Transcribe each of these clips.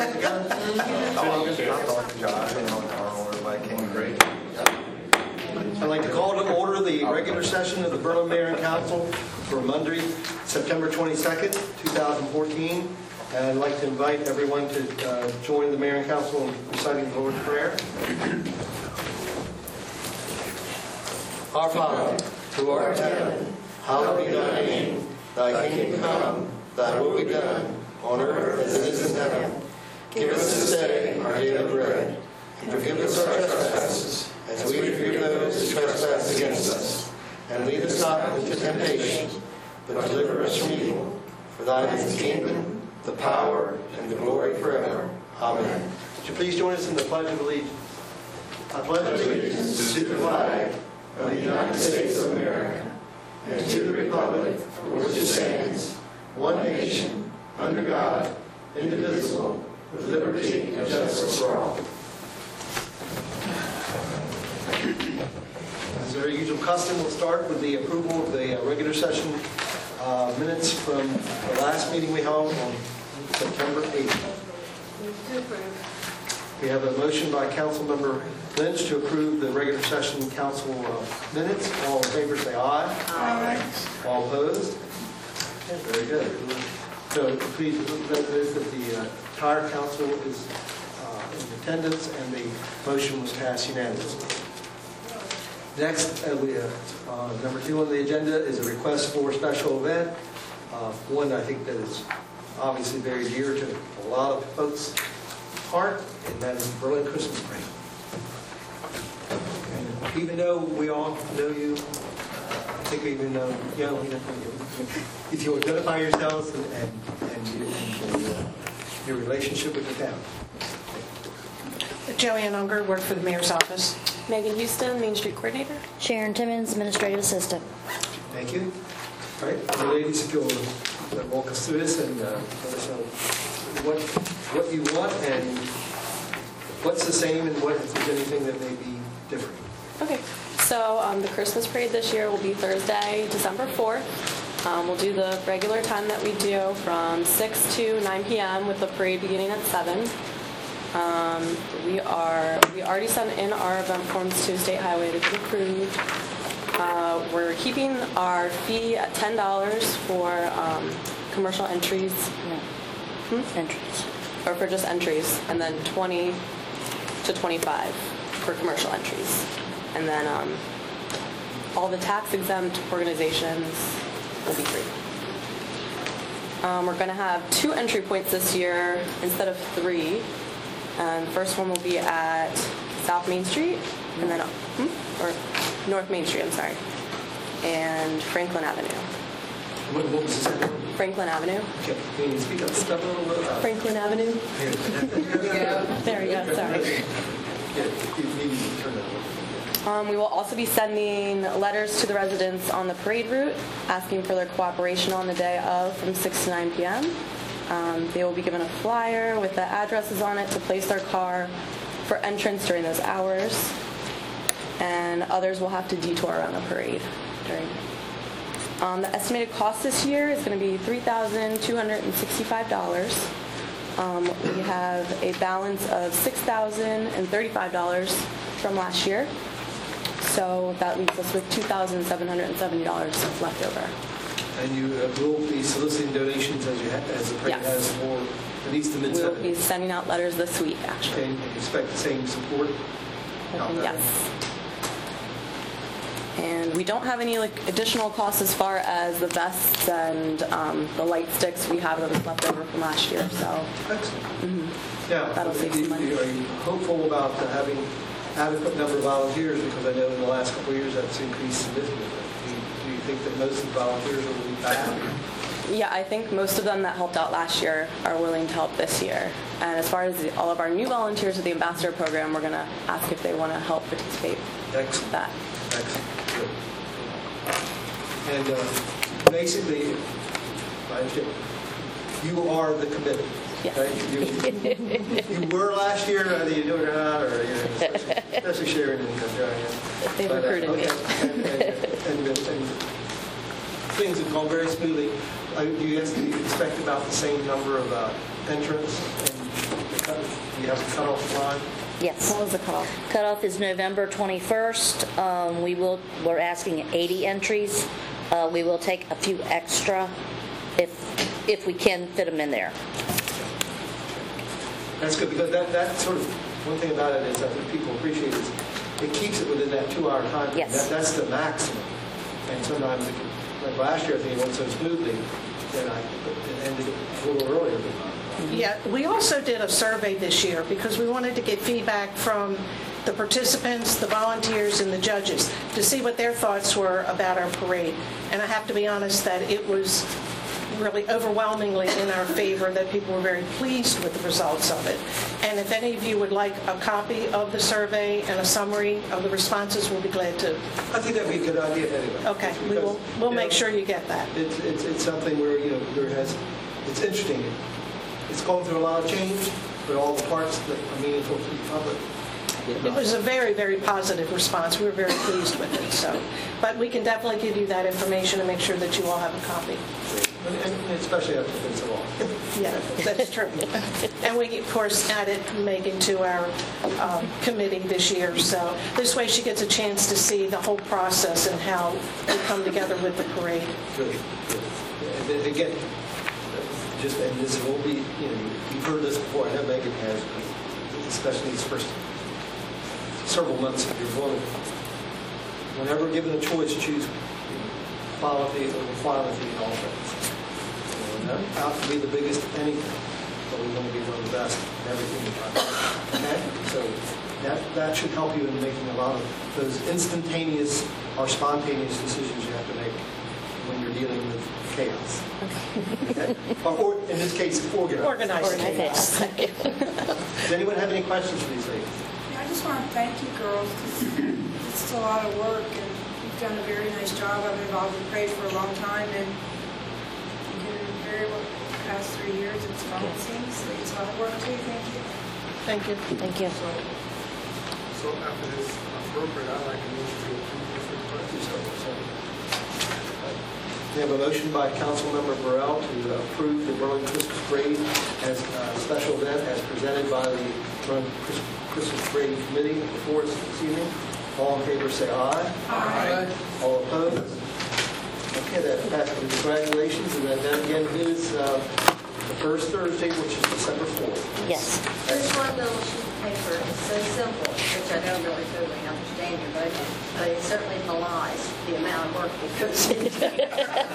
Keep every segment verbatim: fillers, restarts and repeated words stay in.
minutes ago? I talked to Josh and everybody came great. I'd like to call to order the regular session of the Berlin Mayor and Council for Monday, September twenty-second, two thousand fourteen. And I'd like to invite everyone to uh, join the Mayor and Council in reciting the Lord's Prayer. Our Father, who art in heaven, hallowed be thy name. Thy kingdom come, thy will be done, on earth as it is in heaven. Give us this day our daily bread, and forgive us our trespasses, as we forgive those who trespass against us. And lead us not into temptation, but deliver us from evil. For thine is the kingdom, the power, and the glory forever. Amen. Would you please join us in the Pledge of Allegiance? I pledge allegiance to the flag of the United States of America, and to the republic for which it stands, one nation, under God, indivisible, with liberty and justice for all. As our usual custom, we'll start with the approval of the uh, regular session uh, minutes from the last meeting we held on September eighth. We have a motion by Councilmember Lynch to approve the regular session council uh, minutes. All in favor say aye. Aye. All opposed? Okay, very good. So please note that the uh, entire council is uh, in attendance and the motion was passed unanimously. Next, uh, we have uh, number two on the agenda is a request for a special event. Uh, one I think that is obviously very dear to a lot of folks' heart, and that is Berlin Christmas Parade. And even though we all know you, I think we even know, you know, if you identify yourselves and, and, and, and uh, your relationship with the town. Joanne Unger, work for the Mayor's Office. Megan Houston, Main Street Coordinator. Sharon Timmons, Administrative Assistant. Thank you. All right, the ladies, if you'll uh, walk us through this and uh, let us know what what you want and what's the same and what if there's anything that may be different. Okay, so um, the Christmas parade this year will be Thursday, December fourth. Um, we'll do the regular time that we do from six to nine p.m. with the parade beginning at seven. Um, we are we already sent in our event forms to State Highway to be approved. Uh, we're keeping our fee at ten dollars for um, commercial entries. No. Hmm? Entries. Or for just entries, and then twenty to twenty-five for commercial entries. And then um, all the tax-exempt organizations will be free. Um, we're going to have two entry points this year instead of three. And the first one will be at South Main Street, and then hmm? or North Main Street, I'm sorry, and Franklin Avenue. What, what was the second one? Franklin Avenue. Okay, can you speak up, step a little bit? Franklin Avenue. There we go, sorry. Yeah, you need to turn that one. Um, we will also be sending letters to the residents on the parade route, asking for their cooperation on the day of from six to nine p.m. Um, they will be given a flyer with the addresses on it to place their car for entrance during those hours, and others will have to detour around the parade during. Um, the estimated cost this year is going to be three thousand two hundred sixty-five dollars. Um, we have a balance of six thousand thirty-five dollars from last year. So that leaves us with two thousand seven hundred seventy dollars left over. And you uh, will be soliciting donations as you ha- as the parade Yes. has for at least the mid We'll seventies. be sending out letters this week, actually. And you expect the same support? out there? Yes. And we don't have any like additional costs as far as the vests and um, the light sticks we have that was left over from last year. So Excellent. mm-hmm. Now, That'll save some money. are you hopeful about uh, having adequate number of volunteers? Because I know in the last couple of years that's increased significantly. Do you, do you think that most of the volunteers will be back? Yeah, I think most of them that helped out last year are willing to help this year. And as far as the, all of our new volunteers with the Ambassador Program, we're going to ask if they want to help participate Excellent. with that. Excellent. Good. And uh, basically, you are the committee. Yes. Right? You, you were last year, whether you do it or not, or you know, especially, especially Sharon and Joanne. They've But, uh, recruited me. okay. And, and, and, and things have gone very smoothly. Uh, do you expect about the same number of uh, entrants and cut- do you have a cutoff line? Yes. What was the cutoff? Cutoff is November twenty-first. Um, We will, we're asking eighty entries. Uh, We will take a few extra if, if we can fit them in there. That's good, because that, that sort of, one thing about it is, I think people appreciate is, it keeps it within that two-hour time. frame. Yes. That- That's the maximum. And sometimes, it can- like last year, I think it went so smoothly, that I, it ended a little earlier than that. Yeah, we also did a survey this year because we wanted to get feedback from the participants, the volunteers, and the judges to see what their thoughts were about our parade. And I have to be honest that it was really overwhelmingly in our favor, that people were very pleased with the results of it. And if any of you would like a copy of the survey and a summary of the responses, we'll be glad to. I think that'd be a good idea anyway. Okay, we will, we'll make sure you get that. It's, it's, it's something where, you know, there has, it's interesting. It's going through a lot of change, but all the parts that are meaningful to the public. It was a very, very positive response. We were very pleased with it, so. But we can definitely give you that information and make sure that you all have a copy. And, and especially after it's a law. Yeah, that's true. And we, of course, added Megan to our um, committee this year, so this way she gets a chance to see the whole process and how we come together with the parade. Good, good. And then again, just, and this will be, you know, you've heard this before, I know Megan has, especially these first several months of your voting. Whenever given a choice, choose quality over quantity in all things. You know, we're not out to be the biggest at anything, but we want to be one of the best in everything we try to do. Okay? So that, that should help you in making a lot of those instantaneous or spontaneous decisions you have to make when you're dealing with chaos. Okay? Or, or in this case, organized. Organized chaos. Does anyone have any questions for these ladies? I just want to thank you girls, because it's a lot of work, and you've done a very nice job. I've been involved with parade for a long time, and you did it very well the past three years. It's gone, it seems. It's a lot of work, too. Thank you. Thank you. Thank you. So after this appropriate, I'd like to move to approve this request. We have a motion by Councilmember Burrell to approve the Berlin Christmas Parade as a special event as presented by the Berlin Christmas Parade Committee before us this evening. All in favor say aye. Aye. All opposed? Okay, that passes. Congratulations. And then that again is uh, the first Thursday, which is December fourth. Yes. There's one little sheet of paper, it's so simple, which I don't really totally understand your budget, but it certainly belies the amount of work that goes into it.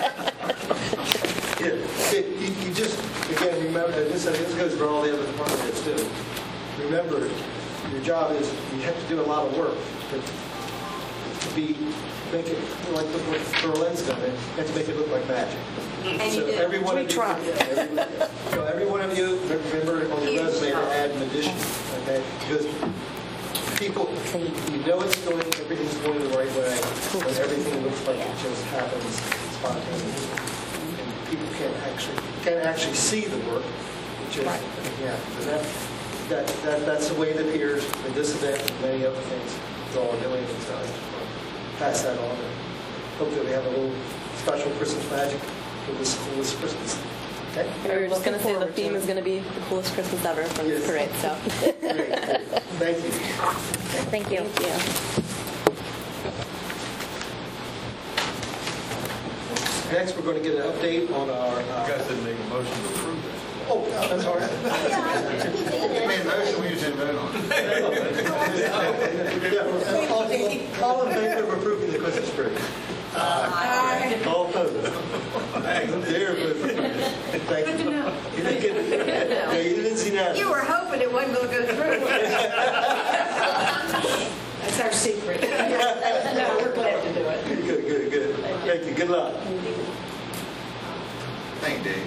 Yeah, it- you you just, again, remember, and this this goes for all the other department heads too. Remember, your job is, you have to do a lot of work, but to be, make it, like what Berlin's done, you have to make it look like magic. And you So do. every one We of you- try. every- So every one of you, remember on your resume to add an addition, okay? Because people, you know it's going, everything's going the right way, but everything looks like it just happens spontaneously. And people can't actually, can't actually see the work, which is, yeah, so that, that, that, that's the way it appears in this event and many other things we're all doing, and so I just want to pass that on. And hope that we have a little special Christmas magic for this coolest Christmas. Okay? We were just going to say the Looking theme forward is going to be the coolest Christmas ever from Yes. this parade, so. Great, great. Thank you. Thank you. Thank you. Next, we're going to get an update on our, You uh, guys didn't make a motion to approve this. oh, I'm sorry. You made a motion, we just didn't vote on it. Yeah, all- All in favor of approving the Christmas tree? Aye. All opposed? There, thank you. You didn't get, yeah, you didn't see that. You were hoping it wasn't going to go through. That's our secret. No, we're glad to do it. Good, good, good. Thank you, good luck. Thank you, Dave.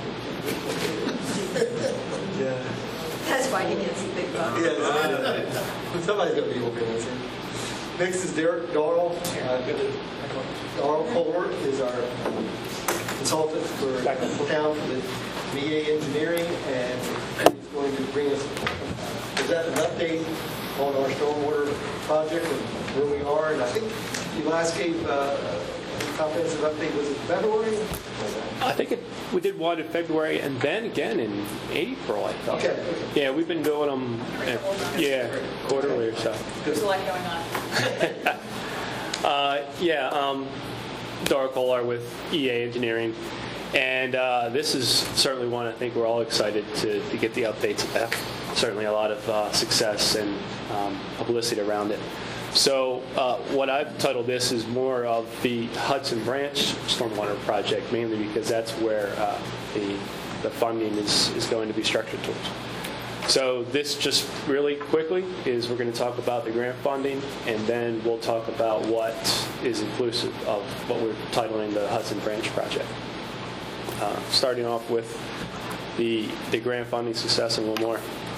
Yeah. That's why he gets the big bucks. Yeah, somebody's going to be okay with it. Next is Derek Darrell. Uh, Darrell Kohler is our consultant for town for the V A engineering, and he's going to bring us, uh, present an update on our stormwater project and where we are. And I think you last gave uh, a comprehensive update, was it February? I think it, we did one in February and then again in April, I thought. Okay. Yeah, we've been doing them, at, yeah, quarterly or so. There's a lot going on. uh, yeah, um, Dara Kolar with E A Engineering. And uh, this is certainly one I think we're all excited to, to get the updates about. Certainly a lot of uh, success and um, publicity around it. So uh, what I've titled this is more of the Hudson Branch Stormwater Project, mainly because that's where uh, the, the funding is, is going to be structured towards. So this just really quickly is we're going to talk about the grant funding, and then we'll talk about what is inclusive of what we're titling the Hudson Branch Project. Uh, starting off with the, the grant funding success in Wilmore.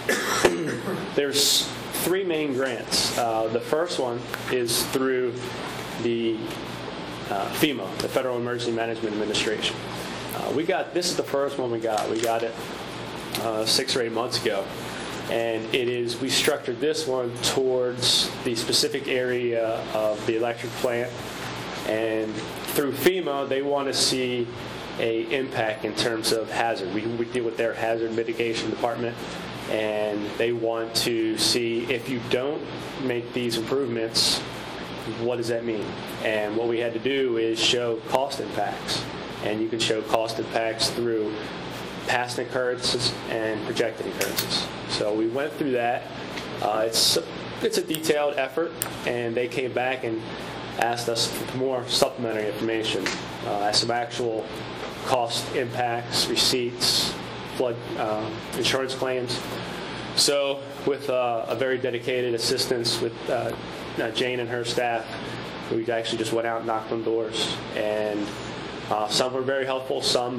There's three main grants. Uh, the first one is through the uh, FEMA, the Federal Emergency Management Administration. Uh, we got, this is the first one we got. We got it uh, six or eight months ago. And it is, we structured this one towards the specific area of the electric plant. And through FEMA, they want to see a impact in terms of hazard. We, we deal with their hazard mitigation department, and they want to see if you don't make these improvements, what does that mean? And what we had to do is show cost impacts, and you can show cost impacts through past occurrences and projected occurrences. So we went through that. Uh, it's a, it's a detailed effort, and they came back and asked us for more supplementary information, uh, some actual cost impacts, receipts, flood uh, insurance claims. So with uh, a very dedicated assistance with uh, Jane and her staff, we actually just went out and knocked on doors. And uh, some were very helpful, some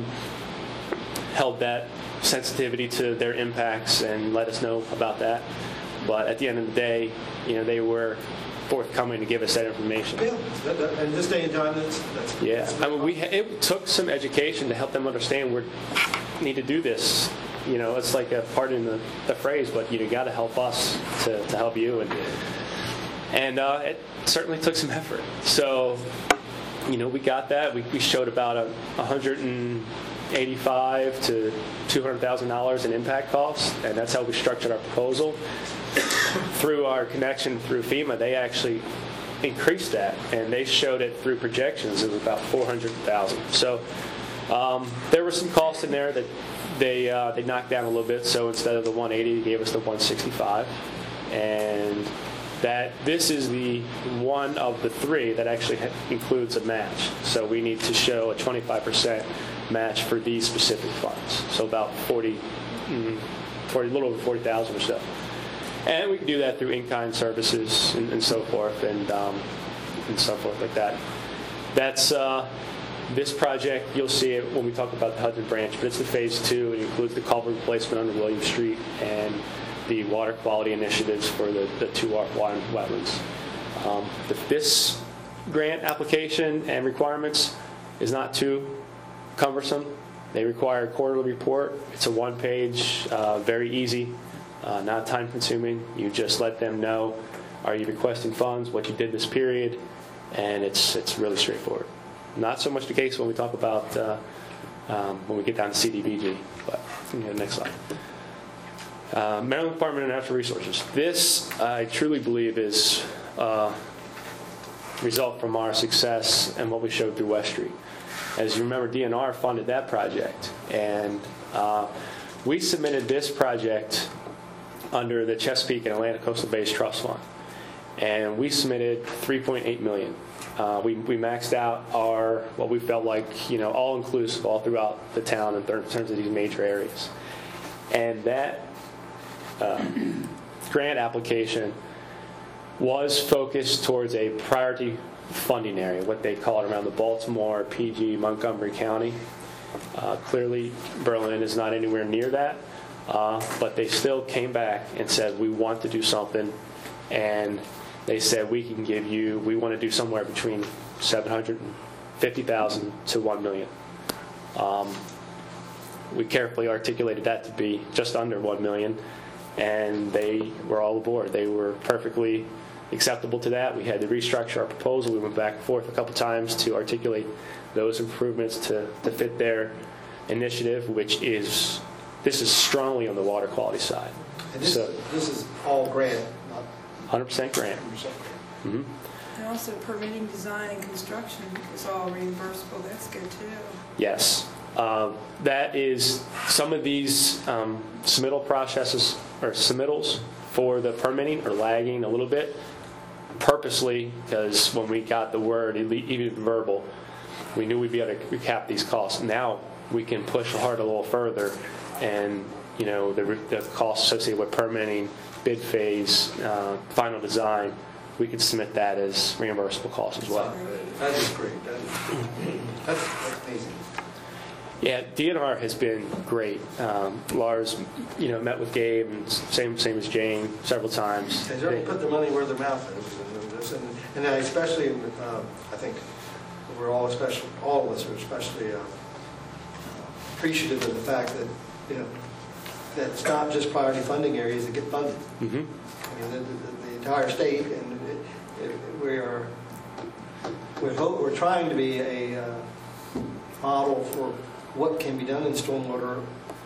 held that sensitivity to their impacts and let us know about that. But at the end of the day, you know, they were forthcoming to give us that information. Yeah, that, that, and this day and time, that's, that's yeah. that's I mean, we ha- it took some education to help them understand we need to do this. You know, it's like a pardon the, the phrase, but you got to help us to, to help you, and and uh, it certainly took some effort. So, you know, we got that. We, we showed about a one hundred eighty-five to two hundred thousand dollars in impact costs, and that's how we structured our proposal. Through our connection through FEMA, they actually increased that, and they showed it through projections. It was about four hundred thousand dollars. So um, there were some costs in there that they uh, they knocked down a little bit. So instead of the one eighty, they gave us the one sixty-five, and that this is the one of the three that actually ha- includes a match. So we need to show a twenty-five percent match for these specific funds. So about forty, forty a little over forty thousand or so. And we can do that through in-kind services and, and so forth, and um, and so forth like that. That's uh, this project. You'll see it when we talk about the Hudson Branch, but it's the phase two. It includes the culvert replacement under William Street and the water quality initiatives for the, the two water wetlands. Um, the, this grant application and requirements is not too cumbersome. They require a quarterly report. It's a one-page, uh, very easy. Uh, not time-consuming. You just let them know, are you requesting funds, what you did this period, and it's it's really straightforward. Not so much the case when we talk about uh, um, when we get down to C D B G. But you know, next slide. Uh, Maryland Department of Natural Resources. This, I truly believe, is a uh, result from our success and what we showed through West Street. As you remember, D N R funded that project, and uh, we submitted this project under the Chesapeake and Atlantic Coastal Bays Trust Fund, and we submitted three point eight million dollars. Uh, we, we maxed out our what we felt like, you know, all inclusive, all throughout the town in terms of these major areas, and that uh, grant application was focused towards a priority funding area, what they call it around the Baltimore, P G, Montgomery County. Uh, clearly, Berlin is not anywhere near that. Uh, but they still came back and said, we want to do something, and they said, we can give you, we want to do somewhere between seven hundred fifty thousand dollars to one million dollars. Um, we carefully articulated that to be just under one million dollars, and they were all aboard. They were perfectly acceptable to that. We had to restructure our proposal. We went back and forth a couple times to articulate those improvements to, to fit their initiative, which is, this is strongly on the water quality side. And this, So this is all grant, not one hundred percent grant. one hundred percent grant. Mm-hmm. And also permitting, design, and construction is all reimbursable. That's good too. Yes. Um, that is, some of these um, submittal processes or submittals for the permitting are lagging a little bit purposely, because when we got the word, even verbal, we knew we'd be able to recap these costs. Now we can push hard a little further, and you know the, the costs associated with permitting, bid phase, uh, final design, we can submit that as reimbursable costs as well. That is great. That is, that's, that's amazing. Yeah, D N R has been great. Um, Lars, you know, met with Gabe, and same same as Jane several times. They already put their money where their mouth is, and, and, and I especially, uh, I think we're all especially, all of us are especially uh, appreciative of the fact that you know that it's not just priority funding areas that get funded. Mm-hmm. I mean, the, the, the entire state, and it, it, we are we're, hope, we're trying to be a uh, model for what can be done in stormwater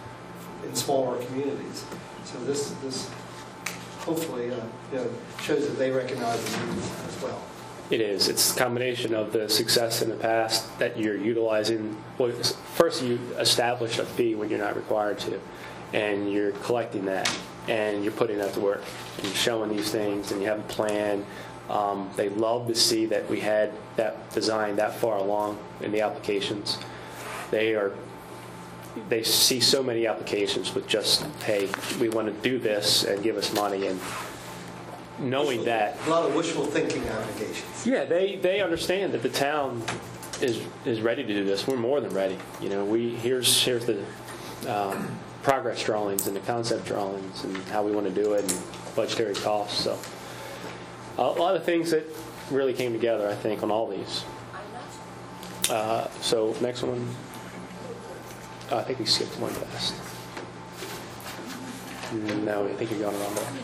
in smaller communities. So this this hopefully uh, you know, shows that they recognize the need as well. It is. It's a combination of the success in the past that you're utilizing. Well, first you establish a fee when you're not required to, and you're collecting that, and you're putting that to work, and you're showing these things, and you have a plan. Um, they love to see that we had that design that far along in the applications. They are. They see so many applications with just, hey, we want to do this and give us money, and knowing wishful, that a lot of wishful thinking applications. Yeah, they, they understand that the town is is ready to do this. We're more than ready. You know, we here's here's the um, progress drawings and the concept drawings and how we want to do it and budgetary costs. So a lot of things that really came together, I think, on all these. Uh, so next one, oh, I think we skipped one fast. No, I think you're going around there.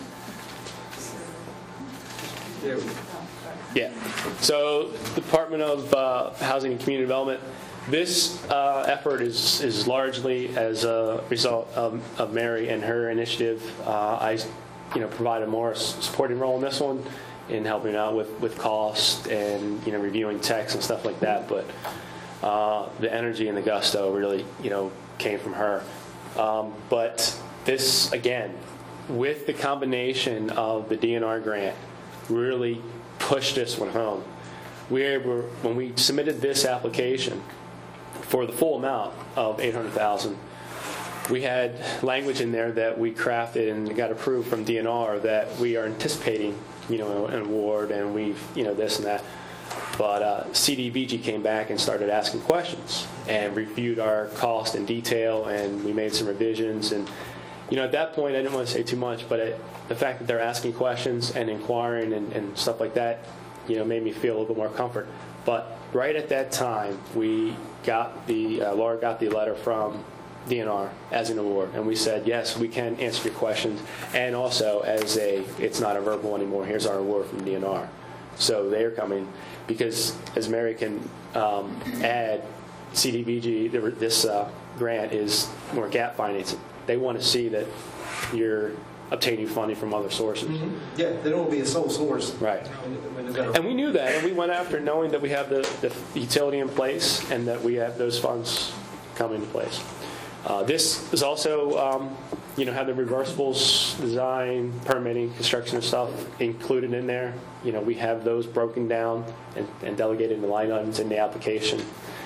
There we go. Yeah. So, Department of uh, Housing and Community Development. This uh, effort is is largely as a result of, of Mary and her initiative. Uh, I, you know, provided more s- supporting role in this one, in helping out with with cost and you know reviewing text and stuff like that. But uh, the energy and the gusto really, you know, came from her. Um, but this again, with the combination of the D N R grant, really pushed this one home. We were, when we submitted this application for the full amount of eight hundred thousand dollars, we had language in there that we crafted and got approved from D N R that we are anticipating, you know, an award, and we've, you know, this and that. But uh, C D B G came back and started asking questions and reviewed our cost in detail, and we made some revisions. And you know, at that point, I didn't want to say too much, but it, the fact that they're asking questions and inquiring and, and stuff like that, you know, made me feel a little bit more comfort. But right at that time, we got the, uh, Laura got the letter from D N R as an award, and we said, yes, we can answer your questions, and also as a, it's not a verbal anymore, here's our award from D N R. So they're coming, because as Mary can um, add, C D B G, this uh, grant is more gap financing. They want to see that you're obtaining funding from other sources. Mm-hmm. Yeah, they don't want to be a sole source. Right. When, when they've got a- And we knew that, and we went after knowing that we have the, the utility in place and that we have those funds coming into place. Uh, this is also, um, you know, have the reversibles, design, permitting, construction and stuff included in there. You know, we have those broken down and, and delegated into line items in the application.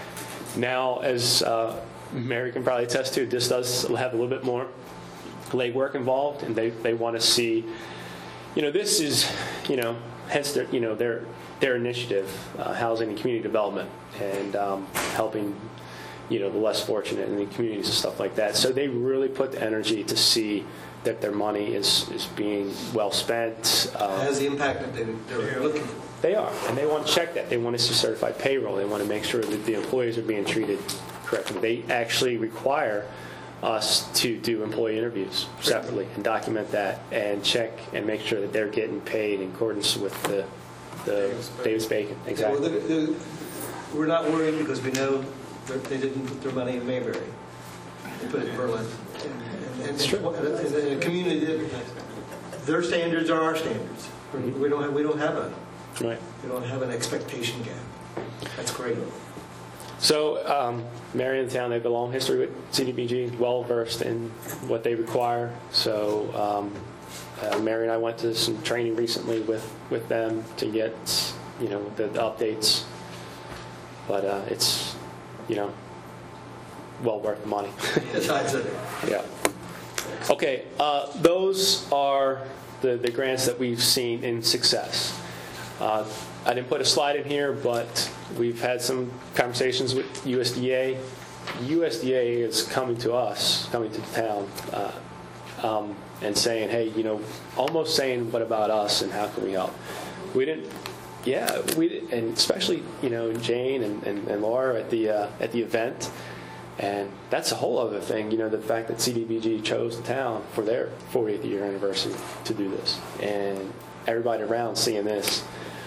Now, as uh, Mary can probably attest to, this does have a little bit more legwork involved, and they, they want to see, you know, this is, you know, hence their, you know, their their initiative, uh, housing and community development, and um, helping, you know, the less fortunate in the communities and stuff like that. So they really put the energy to see that their money is, is being well spent. Uh, has the impact that they, they're looking for. They are, and they want to check that. They want to see certified payroll. They want to make sure that the employees are being treated correctly. They actually require us to do employee interviews separately and document that and check and make sure that they're getting paid in accordance with the the Davis-Bacon. Exactly. Yeah, well, the, the, we're not worried because we know that they didn't put their money in Mayberry. They put it in Berlin. And, and, and, true. and, and, and a community that their standards are our standards. We don't have we don't have a Right. we don't have an expectation gap. That's great. So, um, Mary and the town, they have a long history with C D B G, well versed in what they require. So, um, uh, Mary and I went to some training recently with, with them to get, you know, the, the updates. But uh, it's, you know, well worth the money. Yes, I'd say. Yeah. Okay, uh, those are the, the grants that we've seen in success. Uh, I didn't put a slide in here, but we've had some conversations with U S D A. U S D A is coming to us, coming to the town, uh, um, and saying, hey, you know, almost saying, what about us and how can we help? We didn't, yeah, we, and especially, you know, Jane and, and, and Laura at the uh, at the event. And that's a whole other thing, you know, the fact that C D B G chose the town for their fortieth year anniversary to do this. And everybody around seeing this.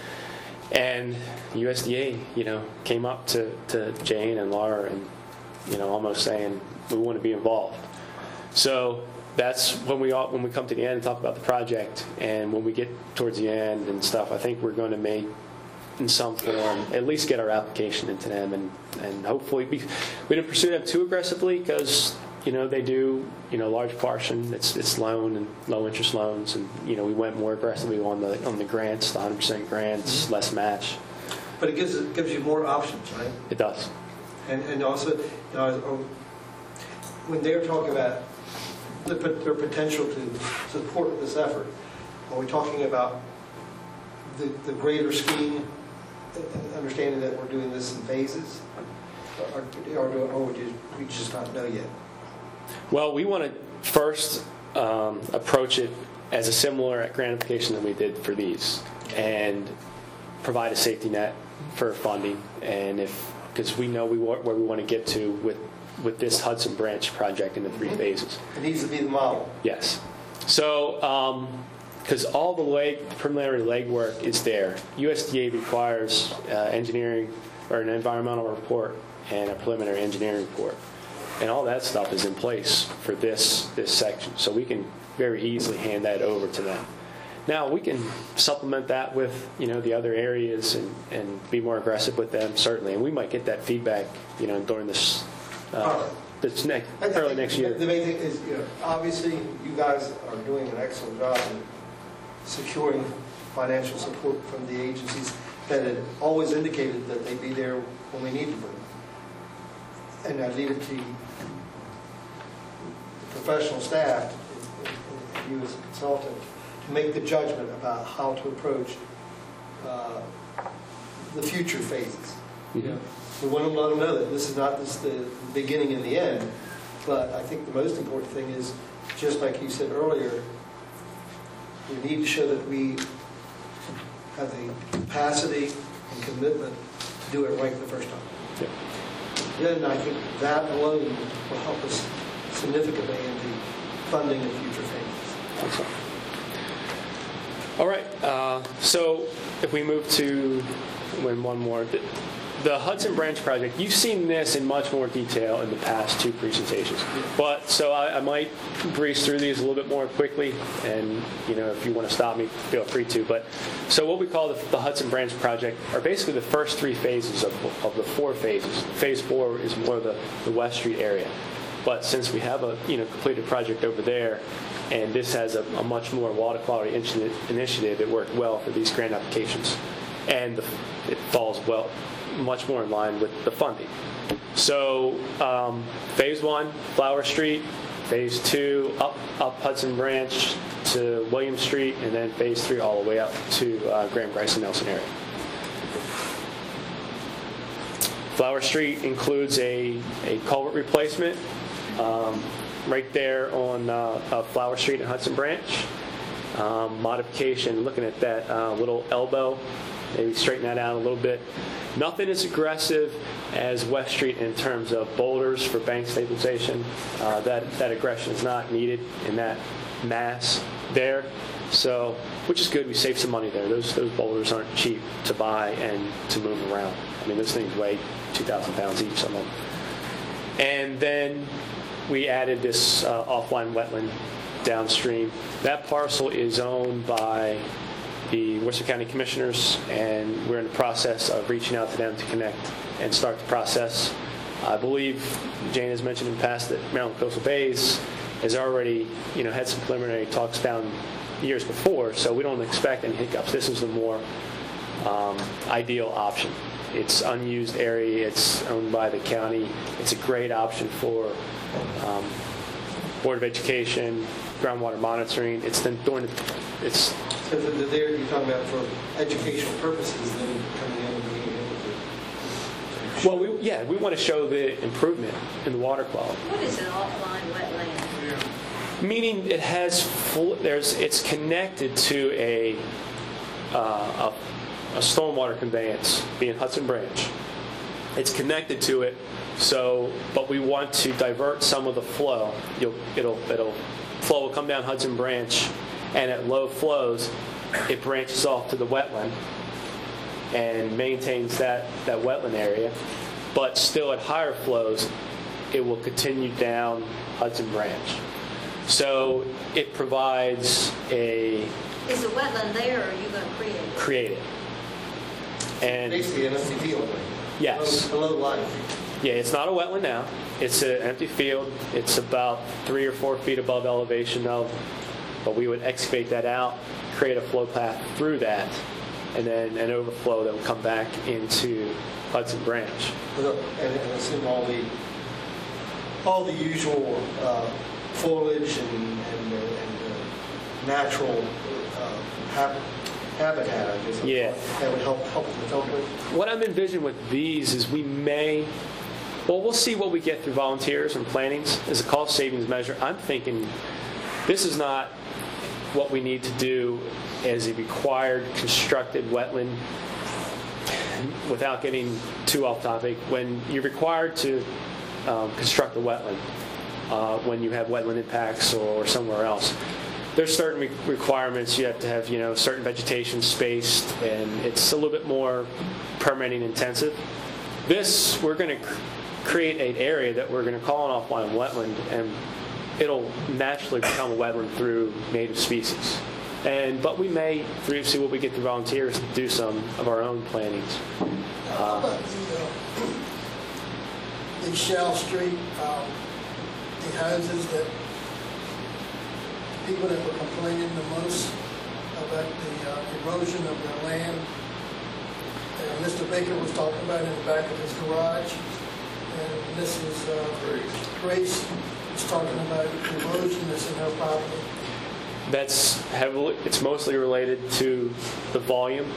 And U S D A, you know, came up to, to Jane and Laura and, you know, almost saying, we want to be involved. So that's when we all, when we come to the end and talk about the project, and when we get towards the end and stuff, I think we're going to make, in some form, at least get our application into them, and, and hopefully we, we didn't pursue them too aggressively because, you know, they do, you know, large portion, it's it's loan and low interest loans, and, you know, we went more aggressively on the on the grants, the one hundred percent grants, mm-hmm. less match. But it gives it gives you more options, right? It does. And and also, you know, when they're talking about the, their potential to support this effort, are we talking about the, the greater scheme, understanding that we're doing this in phases, or, or, or would you, we just not know yet? Well, we want to first um, approach it as a similar grant application that we did for these, and provide a safety net for funding, and if because we know we want, where we want to get to with with this Hudson Branch project in the three phases. It needs to be the model. Yes. So, because um, all the leg, preliminary legwork is there. U S D A requires uh, engineering or an environmental report and a preliminary engineering report, and all that stuff is in place for this this section. So we can very easily hand that over to them. Now we can supplement that with, you know, the other areas and, and be more aggressive with them, certainly, and we might get that feedback, you know, during this. Uh, this next, early next year. The main thing is, you know, obviously you guys are doing an excellent job in securing financial support from the agencies that had always indicated that they'd be there when we needed them. And I leave it to the professional staff, you as a consultant, to make the judgment about how to approach uh, the future phases. Mm-hmm. You know, we want to let them know that this is not just the beginning and the end, but I think the most important thing is, just like you said earlier, we need to show that we have the capacity and commitment to do it right the first time. Yeah. Then I think that alone will help us significantly in the funding of future phases. Excellent. All right. Uh, so if we move to when one more. The, the Hudson Branch project, you've seen this in much more detail in the past two presentations. But so I, I might breeze through these a little bit more quickly, and you know, if you want to stop me, feel free to. But so what we call the, the Hudson Branch project are basically the first three phases of, of the four phases. Phase four is more the, the West Street area. But since we have a you know completed project over there, and this has a, a much more water quality initiative, it worked well for these grant applications, and the, it falls well much more in line with the funding. So um, phase one, Flower Street. Phase two, up up Hudson Branch to William Street, and then phase three all the way up to uh, Graham, Bryson, Nelson area. Flower Street includes a, a culvert replacement um, right there on uh, uh, Flower Street and Hudson Branch. Um, modification, looking at that uh, little elbow, maybe straighten that out a little bit. Nothing is aggressive. as West Street in terms of boulders for bank stabilization. Uh, that, that aggression is not needed in that mass there. So, which is good. We save some money there. Those those boulders aren't cheap to buy and to move around. I mean, those things weigh two thousand pounds each, some of them. And then we added this uh, offline wetland downstream. That parcel is owned by the Worcester County Commissioners, and we're in the process of reaching out to them to connect and start the process. I believe Jane has mentioned in the past that Maryland Coastal Bays has already, you know, had some preliminary talks down years before, so we don't expect any hiccups. This is the more um, ideal option. It's unused area. It's owned by the county. It's a great option for um, Board of Education, groundwater monitoring. It's then during it's. So the, the there you're talking about for educational purposes, then coming in and being able to. Well, we, yeah, we want to show the improvement in the water quality. What is an offline wetland? Meaning it has full, there's it's connected to a, uh, a a stormwater conveyance, being Hudson Branch. It's connected to it, so but we want to divert some of the flow. You'll, it'll it'll flow will come down Hudson Branch, and at low flows, it branches off to the wetland and maintains that that wetland area. But still at higher flows, it will continue down Hudson Branch. So it provides a... Is the wetland there, or are you going to create it? Create it. And basically an empty field. Yes. A low line. Yeah, it's not a wetland now. It's an empty field. It's about three or four feet above elevation now, but we would excavate that out, create a flow path through that, and then an overflow that would come back into Hudson Branch. And, and assume all the all the usual uh, foliage and, and, uh, and uh, natural uh, hab- habitat, I guess. Yeah. That would help help with the filtering. What I'm envisioning with these is we may, well, we'll see what we get through volunteers and plantings as a cost savings measure. I'm thinking this is not what we need to do as a required constructed wetland without getting too off topic. When you're required to um, construct a wetland, uh, when you have wetland impacts or somewhere else, there's certain re- requirements. You have to have, you know, certain vegetation spaced, and it's a little bit more permitting intensive. This, we're going to cr- create an area that we're going to call an offline wetland, and it'll naturally become a wetland through native species. And but we may, through see what we get through volunteers, do some of our own plantings. How about the, uh, the Shell Street, um, the houses that people that were complaining the most about the uh, erosion of their land? Uh, Mister Baker was talking about it in the back of his garage, and Missus Uh, Grace was talking about erosion that's in her property. That's heavily, it's mostly related to the volume.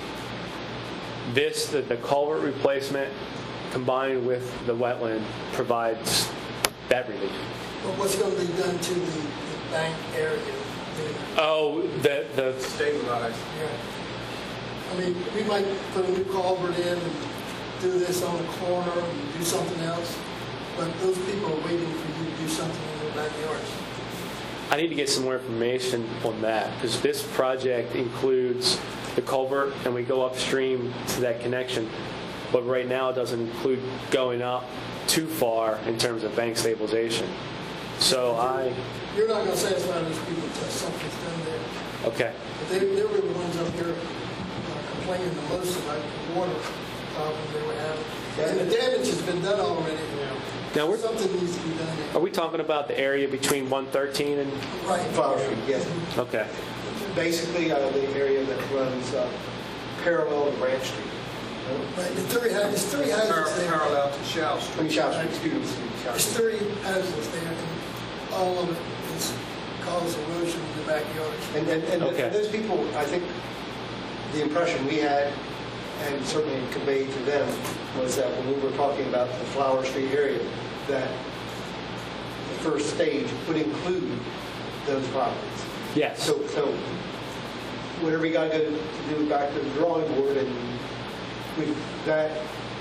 This, the, the culvert replacement combined with the wetland provides that relief. But what's going to be done to the, the bank area? The, Oh, the, the Stabilized. yeah. I mean, we might put a new culvert in and do this on the corner and do something else, but those people are waiting for you to do something in their backyards. I need to get some more information on that, because this project includes the culvert and we go upstream to that connection. But right now it doesn't include going up too far in terms of bank stabilization. So I... You're not going to satisfy those people until something's done there. Okay. But they, they were the ones up here uh, complaining the most about the water problem they were having. And the damage has been done already. Now we're, Something needs to be done there. are we talking about the area between one thirteen and... Right. Flower Street, yes. Okay. Basically, uh, the area that runs uh, parallel to Branch Street. Right. The three houses, three houses there. Parallel to Shell I Street. mean, South Street, excuse me. South There's Street. three houses there, and all of it is cause erosion in the backyards. And, and, and Okay. those people, I think, the impression we had, and certainly conveyed to them, was that when we were talking about the Flower Street area, that the first stage would include those properties. Yes. So, so whatever we got to do back to the drawing board, and we, that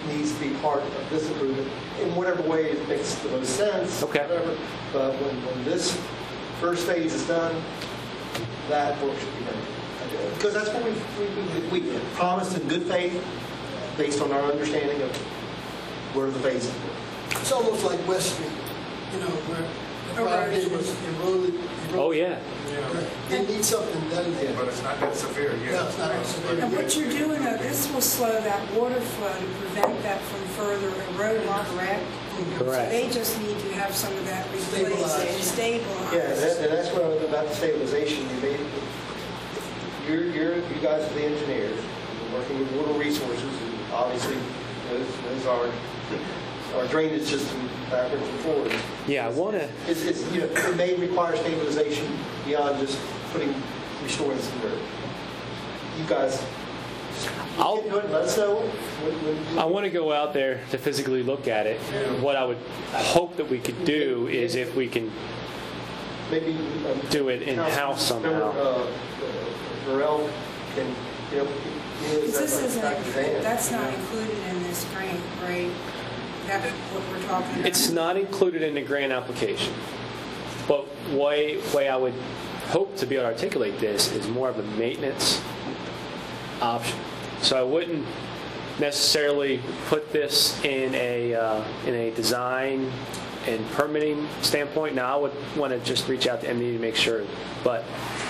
needs to be part of this improvement in whatever way it makes the most sense. Okay. Whatever. But when, when this first phase is done, that work should be done. Because that's what we've, we, we promised in good faith, based on our understanding of where the phases were. It's almost like West Street, you know, where the property was eroded. Oh, yeah. They need something done there. But it's not that severe No, yet. it's not that severe. And what you're doing, though, this will slow that water flow to prevent that from further eroding, correct? So Correct. they just need to have some of that replaced Stabilized. and stabilized. Yeah, and, that, and that's what I was about the stabilization. You made, you're, you're, you guys are the engineers, you're working with water resources, and obviously those, those are our drainage system backwards and forwards. Yeah, I want to. It's, it's, you know, it may require stabilization beyond just putting, restoring some dirt. You guys, I'll. do it, let us know. When, when, I want to go out there to physically look at it. What I would hope that we could do is if we can maybe um, do it in-house somehow. Uh, Varel can, you know, Because this isn't, Doctor Van, that's you not know. included in this grant, right? That's what we're talking about. It's not included in the grant application. But way way I would hope to be able to articulate this is more of a maintenance option. So I wouldn't necessarily put this in a uh, in a design and permitting standpoint. Now I would want to just reach out to M D to make sure, but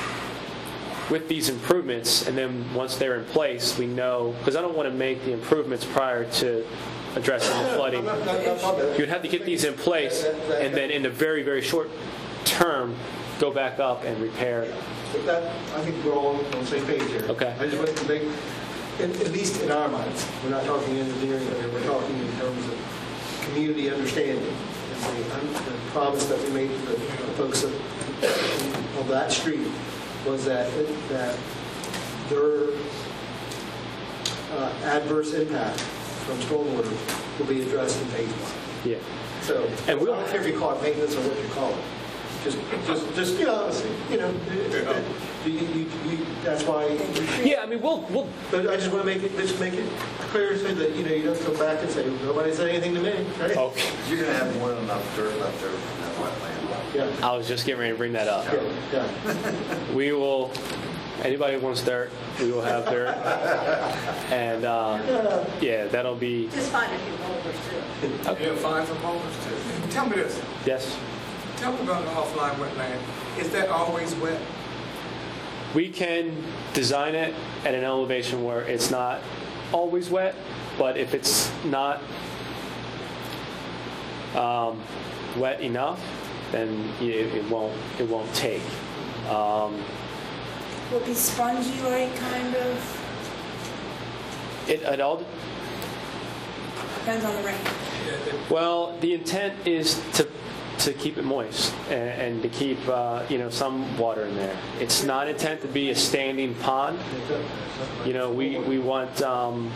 with these improvements, and then once they're in place, we know, because I don't want to make the improvements prior to addressing the flooding. I'm not- I'm not talking about that. You'd have to get these in place, and then in the very, very short term, go back up and repair. But that, I think we're all on the same page here. Okay. I just want to make, at at least in our minds, we're not talking engineering here, we're talking in terms of community understanding. And the, un- the promise that we made to the folks of, of that street was that, that their uh, adverse impact from stormwater will be addressed in phase one. Yeah. So, And we'll- I don't care if you call it maintenance or what you call it. Just, just, just, you know, honestly, you know, you, you, you, that's why. Yeah, I mean, we'll, we'll, But I just want to make it, just make it clear so that, you know, you don't come back and say, nobody said anything to me, right? okay. You're going to have more than enough dirt left over from that wetland. Yeah, I was just getting ready to bring that up. yeah, yeah. We will, anybody who wants dirt, we will have dirt. And, uh, yeah, that'll be, Just find a few boulders too. Yeah, fine for boulders too. Tell me this, yes. tell me about the offline wetland. Is that always wet? We can design it at an elevation where it's not always wet, but if it's not um, wet enough, then it, it won't it won't take. Um, Will it be spongy like, kind of? it, it all Depends on the rain. well, the intent is to to keep it moist and, and to keep uh, you know some water in there. It's not intent to be a standing pond. You know, we we want. Um,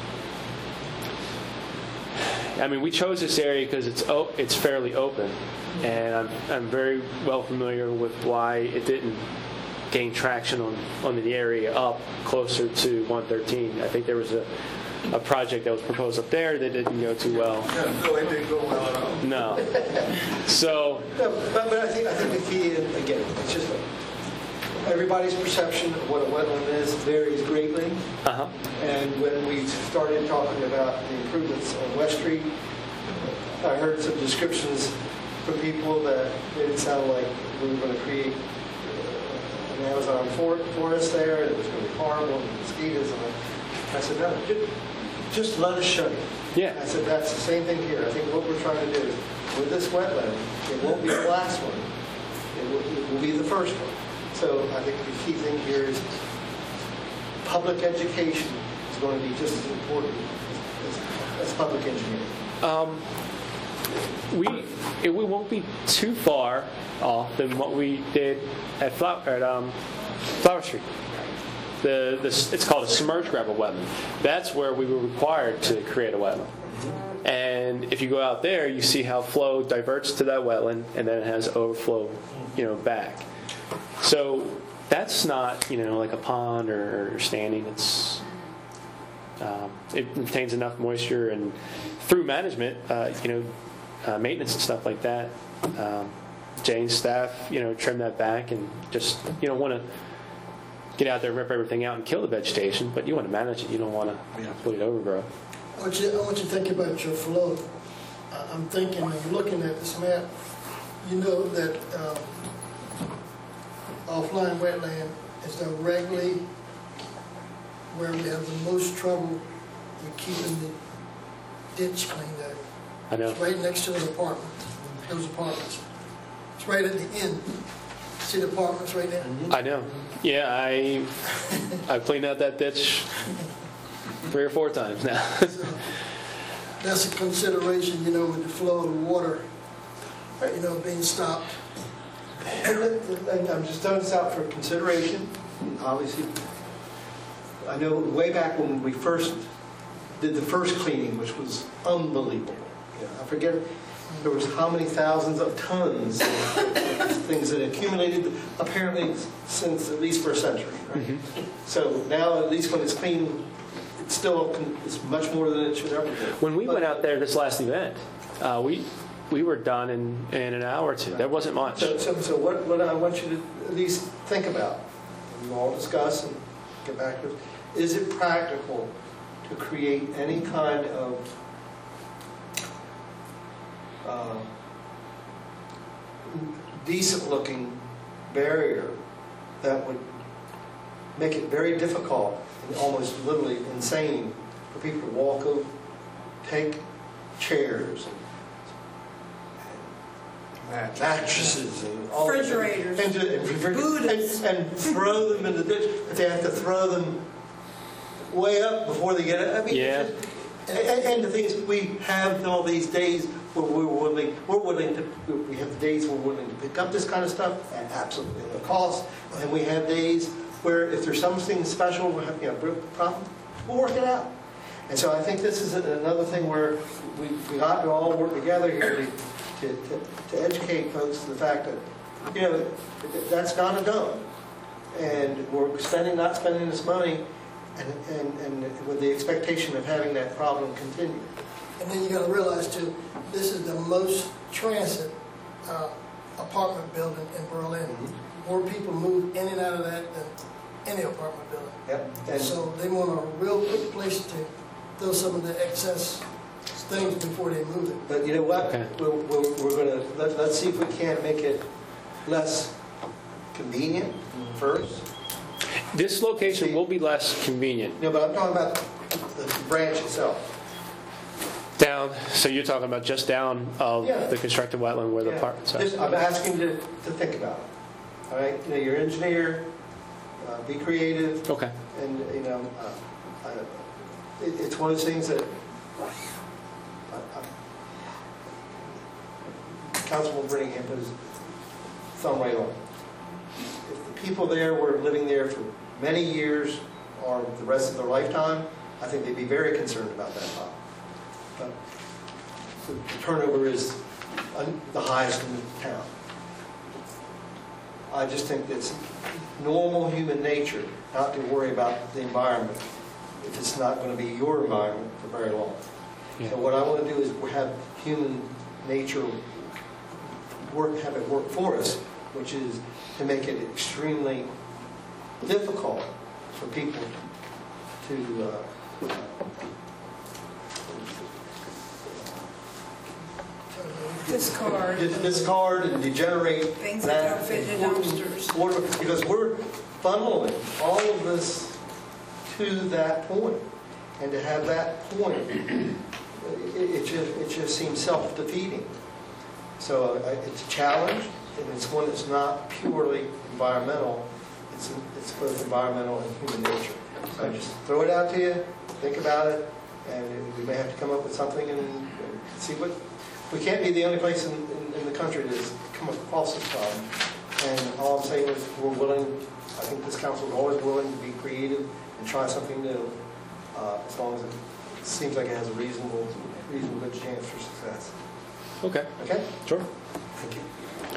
I mean, we chose this area because it's o- it's fairly open, and I'm I'm very well familiar with why it didn't gain traction on on the area up closer to one thirteen. I think there was a a project that was proposed up there that didn't go too well. No, it didn't go well at all. No. So, No, but, but I think, I think the key, is, again, it's just everybody's perception of what a wetland is varies greatly. uh-huh. And when we started talking about the improvements on West Street, I heard some descriptions from people that made it sound like we were going to create uh, an Amazon for- forest there, and it was going to be horrible, and mosquitoes. And I, I said, no, ju- just let us show you. Yeah. I said, that's the same thing here. I think what we're trying to do is, with this wetland, it won't be the last one. It will, it will be the first one. So I think the key thing here is public education is going to be just as important as, as public engineering. Um, we it, we won't be too far off than what we did at Flower, at um, Flower Street. The, the it's called a submerged gravel wetland. That's where we were required to create a wetland. And if you go out there, you see how flow diverts to that wetland, and then it has overflow, you know, back. So that's not, you know, like a pond or, or standing. It's Um, it retains enough moisture, and through management, uh, you know, uh, maintenance and stuff like that, um, Jane's staff, you know, trim that back and just, you don't want to get out there and rip everything out and kill the vegetation, but you want to manage it. You don't want to let it overgrow. I want you, I want you to think about your flow. I- I'm thinking and looking at this map, you know that um, offline wetland is directly where we have the most trouble with keeping the ditch cleaned out. I know. It's right next to the apartment, those apartments. It's right at the end. See the apartments right there? I know. Yeah, I I've cleaned out that ditch three or four times now. So that's a consideration, you know, with the flow of the water, you know, being stopped. And, and I'm just throwing this out for consideration. Obviously, I know way back when we first did the first cleaning, which was unbelievable. You know, I forget, there was how many thousands of tons of things that accumulated, apparently since at least for a century. Right? Mm-hmm. So now, at least when it's clean, it's still it's much more than it should ever be. When we but, went out there this last event, uh, we we were done in, in an hour or two. That wasn't much. So, so, so what, what I want you to at least think about, we all discuss and get back to it, is it practical to create any kind of uh, decent-looking barrier that would make it very difficult and almost literally insane for people to walk over, take chairs, mattresses and all Refrigerators. and, and, refrigerators, and, and throw them in the ditch, but they have to throw them way up before they get it. I mean, yeah. Just, and, and the thing is, we have all these days where we're willing, we're willing to, we have the days we're willing to pick up this kind of stuff at absolutely no cost, and we have days where if there's something special, we have, you know, problem, we'll work it out. And so I think this is another thing where we, we ought to all work together here to, to, to, to educate folks to the fact that, you know, that's not a done. And we're spending, not spending this money and, and, and with the expectation of having that problem continue. And then you got to realize, too, this is the most transit uh, apartment building in Berlin. Mm-hmm. More people move in and out of that than any apartment building. Yep. And so they want a real quick place to throw some of the excess things before they move it. But you know what? Okay. We're, we're, we're going to, let, let's see if we can't make it less convenient first. This location will be less convenient. No, but I'm talking about the branch itself. Down, so you're talking about just down of Yeah. the constructed wetland where the Yeah. apartments are. Just, I'm asking you to, to think about it. All right? You know, you're an engineer. Uh, be creative. Okay. And, you know, uh, I, it, it's one of those things that I, I, Councilman Brittingham put his thumb right on. If the people there were living there for many years or the rest of their lifetime, I think they'd be very concerned about that problem. But the, the turnover is un, the highest in the town. I just think it's normal human nature not to worry about the environment if it's not going to be your environment for very long. Yeah. So what I want to do is have human nature work, have it work for us, which is to make it extremely difficult for people to uh, discard, dis- discard and degenerate things that don't fit in dumpsters. Water, because we're funneling all of this to that point, and to have that point, it, it just it just seems self-defeating. So uh, it's a challenge, and it's one that's not purely environmental. It's it's both environmental and human nature. So I just throw it out to you, think about it, and we may have to come up with something and, and see what. We can't be the only place in, in, in the country that's come across this problem. And all I'm saying is we're willing, I think this council is always willing to be creative and try something new, uh, as long as it seems like it has a reasonable, reasonable good chance for success. Okay. Okay? Sure. Thank you.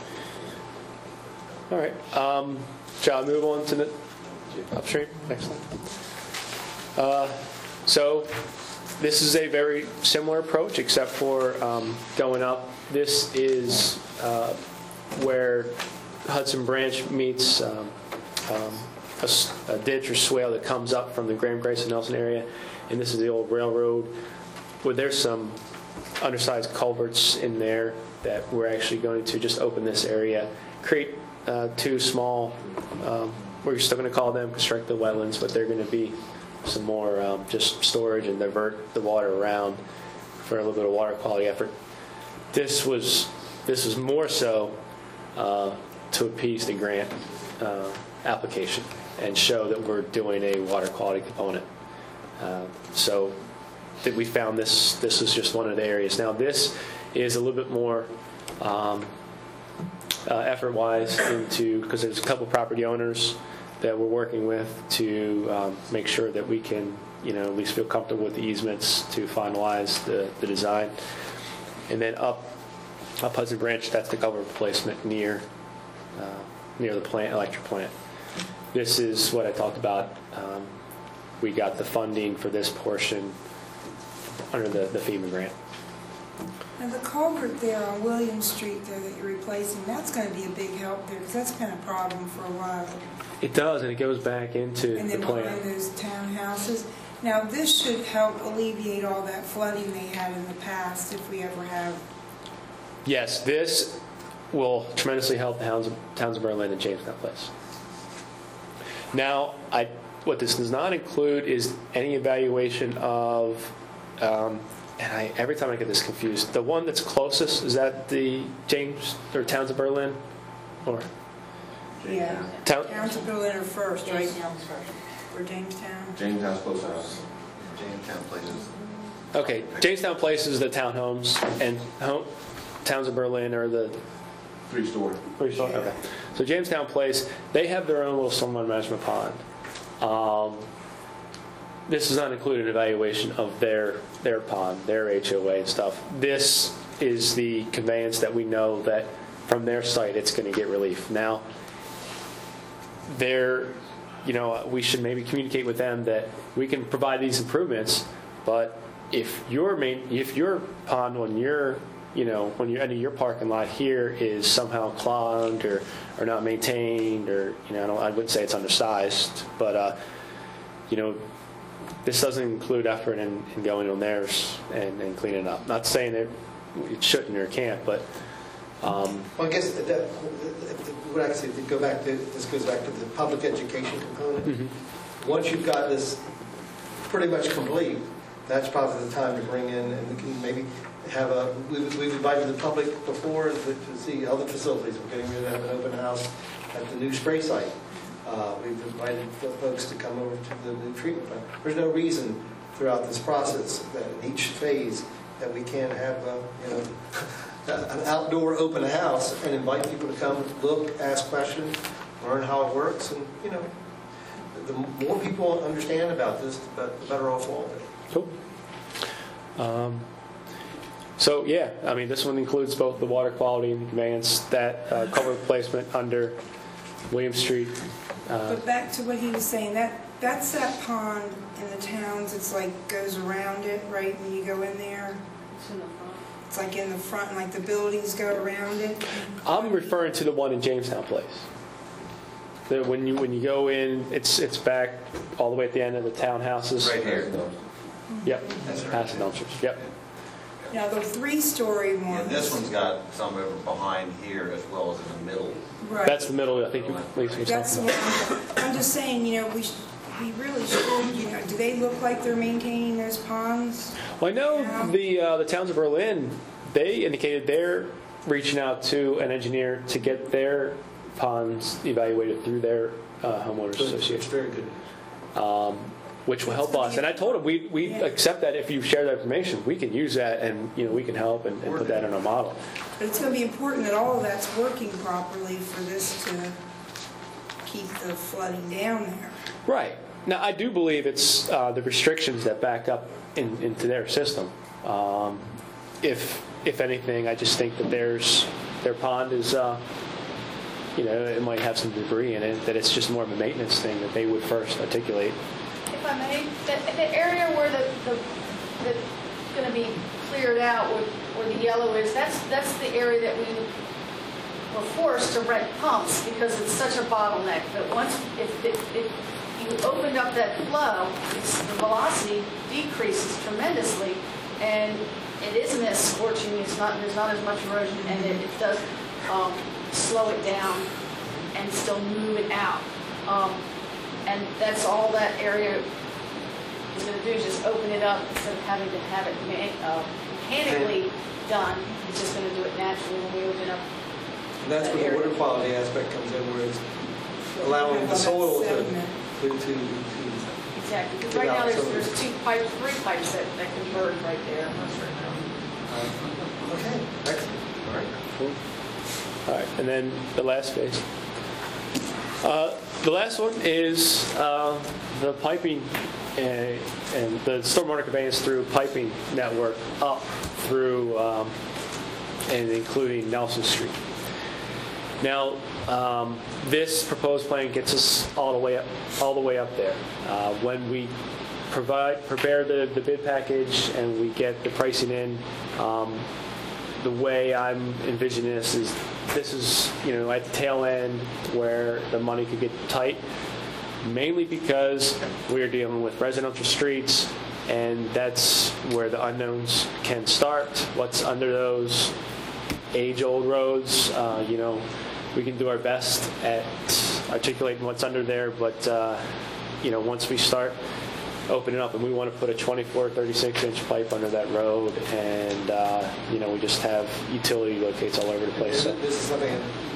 All right. Um, shall I move on to the upstream? Excellent. Uh, So this is a very similar approach, except for um, going up. This is uh, where Hudson Branch meets um, um, a, s- a ditch or swale that comes up from the Graham, Grace, and Nelson area. And this is the old railroad, where there's some undersized culverts in there that we're actually going to just open this area, create uh, two small, um, we're still going to call them constructed wetlands, but they're going to be some more um, just storage and divert the water around for a little bit of water quality effort. This was this was more so uh, to appease the grant uh, application and show that we're doing a water quality component. Uh, so that we found this this is just one of the areas. Now this is a little bit more um, uh, effort-wise into, because there's a couple property owners that we're working with to um, make sure that we can, you know, at least feel comfortable with the easements to finalize the, the design. And then up up Hudson Branch, that's the culvert replacement near uh, near the plant, electric plant. This is what I talked about. Um, we got the funding for this portion under the, the FEMA grant. Now, the culvert there on William Street there that you're replacing, that's going to be a big help there, because that's been a problem for a while. It does, and it goes back into And the then plant. behind those townhouses. Now, this should help alleviate all that flooding they had in the past, if we ever have. Yes, this will tremendously help the towns of, towns of Berlin and Jamestown Place. Now, I, what this does not include is any evaluation of, um, and I, every time I get this confused, the one that's closest, is that the James, or Towns of Berlin? Or Yeah. Town, Towns of Berlin are first, right? Jamestown's first. For Jamestown. Jamestown's close to us. Jamestown places. okay, Jamestown Place is the townhomes, and home, Towns of Berlin are the Three store. Three star? Okay. So Jamestown Place, they have their own little stormwater management pond. Um, this does not include an evaluation of their their pond, their H O A and stuff. This is the conveyance that we know that from their site it's going to get relief. Now, they're, you know, we should maybe communicate with them that we can provide these improvements, but if your main, if your pond on your you know, when you're under your parking lot here is somehow clogged or, or not maintained, or, you know, I, don't, I wouldn't say it's undersized, but, uh, you know, this doesn't include effort in, in going on theirs and, and cleaning it up. Not saying that it shouldn't or can't, but... Um, well, I guess that, that, what I say, to go back to, this goes back to the public education component. Mm-hmm. Once you've got this pretty much complete, that's probably the time to bring in, and we can maybe have a, we've, we've invited the public before to, to see other facilities. We're getting ready to have an open house at the new spray site. Uh, we've invited folks to come over to the new treatment plant. There's no reason throughout this process that in each phase that we can't have a, you know, an outdoor open house and invite people to come look, ask questions, learn how it works, and, you know, the more people understand about this, the better off we'll be. Cool. Um, so yeah, I mean, this one includes both the water quality and the conveyance, that uh, culvert replacement under William Street. Uh, But back to what he was saying, that that's that pond in the towns. It's like goes around it, right? When you go in there, It's in the front. it's like in the front, like the buildings go around it. I'm referring to the one in Jamestown Place. The, when you when you go in, it's it's back all the way at the end of the townhouses. Right here. Yep. Past the dumpsters. Yep. Now the three-story Yeah, ones. this one's got some over behind here as well as in the middle. Right. That's the middle. I think you Lisa was That's the talking one. about. I'm just saying, you know, we sh- we really should. You know, do they look like they're maintaining those ponds? Well, I know Yeah. the uh, the towns of Berlin. They indicated they're reaching out to an engineer to get their ponds evaluated through their uh, homeowners It's association. very good. Um, which will help us. And I told him we we Yeah. accept that if you share that information, we can use that, and you know we can help and, and put that in our model. But it's going to be important that all of that's working properly for this to keep the flooding down there. Right. Now, I do believe it's uh, the restrictions that back up in, into their system. Um, if if anything, I just think that there's their pond is, uh, you know, it might have some debris in it. That it's just more of a maintenance thing that they would first articulate. If I may, the, the area where the, the, the going to be cleared out, where, where the yellow is, that's, that's the area that we were forced to rent pumps because it's such a bottleneck. But once, if, if, if you opened up that flow, it's, the velocity decreases tremendously, and it isn't as scorching, it's not, there's not as much erosion, and it, it does um, slow it down and still move it out. Um, and that's all that area is going to do, is just open it up instead of having to have it me- uh, mechanically done. It's just going to do it naturally when we open up. And that's where the water quality aspect comes in, where it's allowing the soil to, to, to, to Exactly. Because Get right now out there's, some of there's it. two pipes, three pipes that, that convert right there. Okay, excellent. All right. Cool. All right, and then the last phase. Uh, the last one is uh, the piping and, and the stormwater conveyance through piping network up through um, and including Nelson Street. Now, um, this proposed plan gets us all the way up, all the way up there. Uh, when we provide, prepare the, the bid package and we get the pricing in, um, the way I'm envisioning this is, this is, you know, at the tail end where the money could get tight, mainly because we're dealing with residential streets, and that's where the unknowns can start. What's under those age-old roads, uh, you know, we can do our best at articulating what's under there, but, uh, you know, once we start opening up, and we want to put a twenty-four, thirty-six inch pipe under that road, and, uh, you know, we just have utility locates all over the place. So. This is something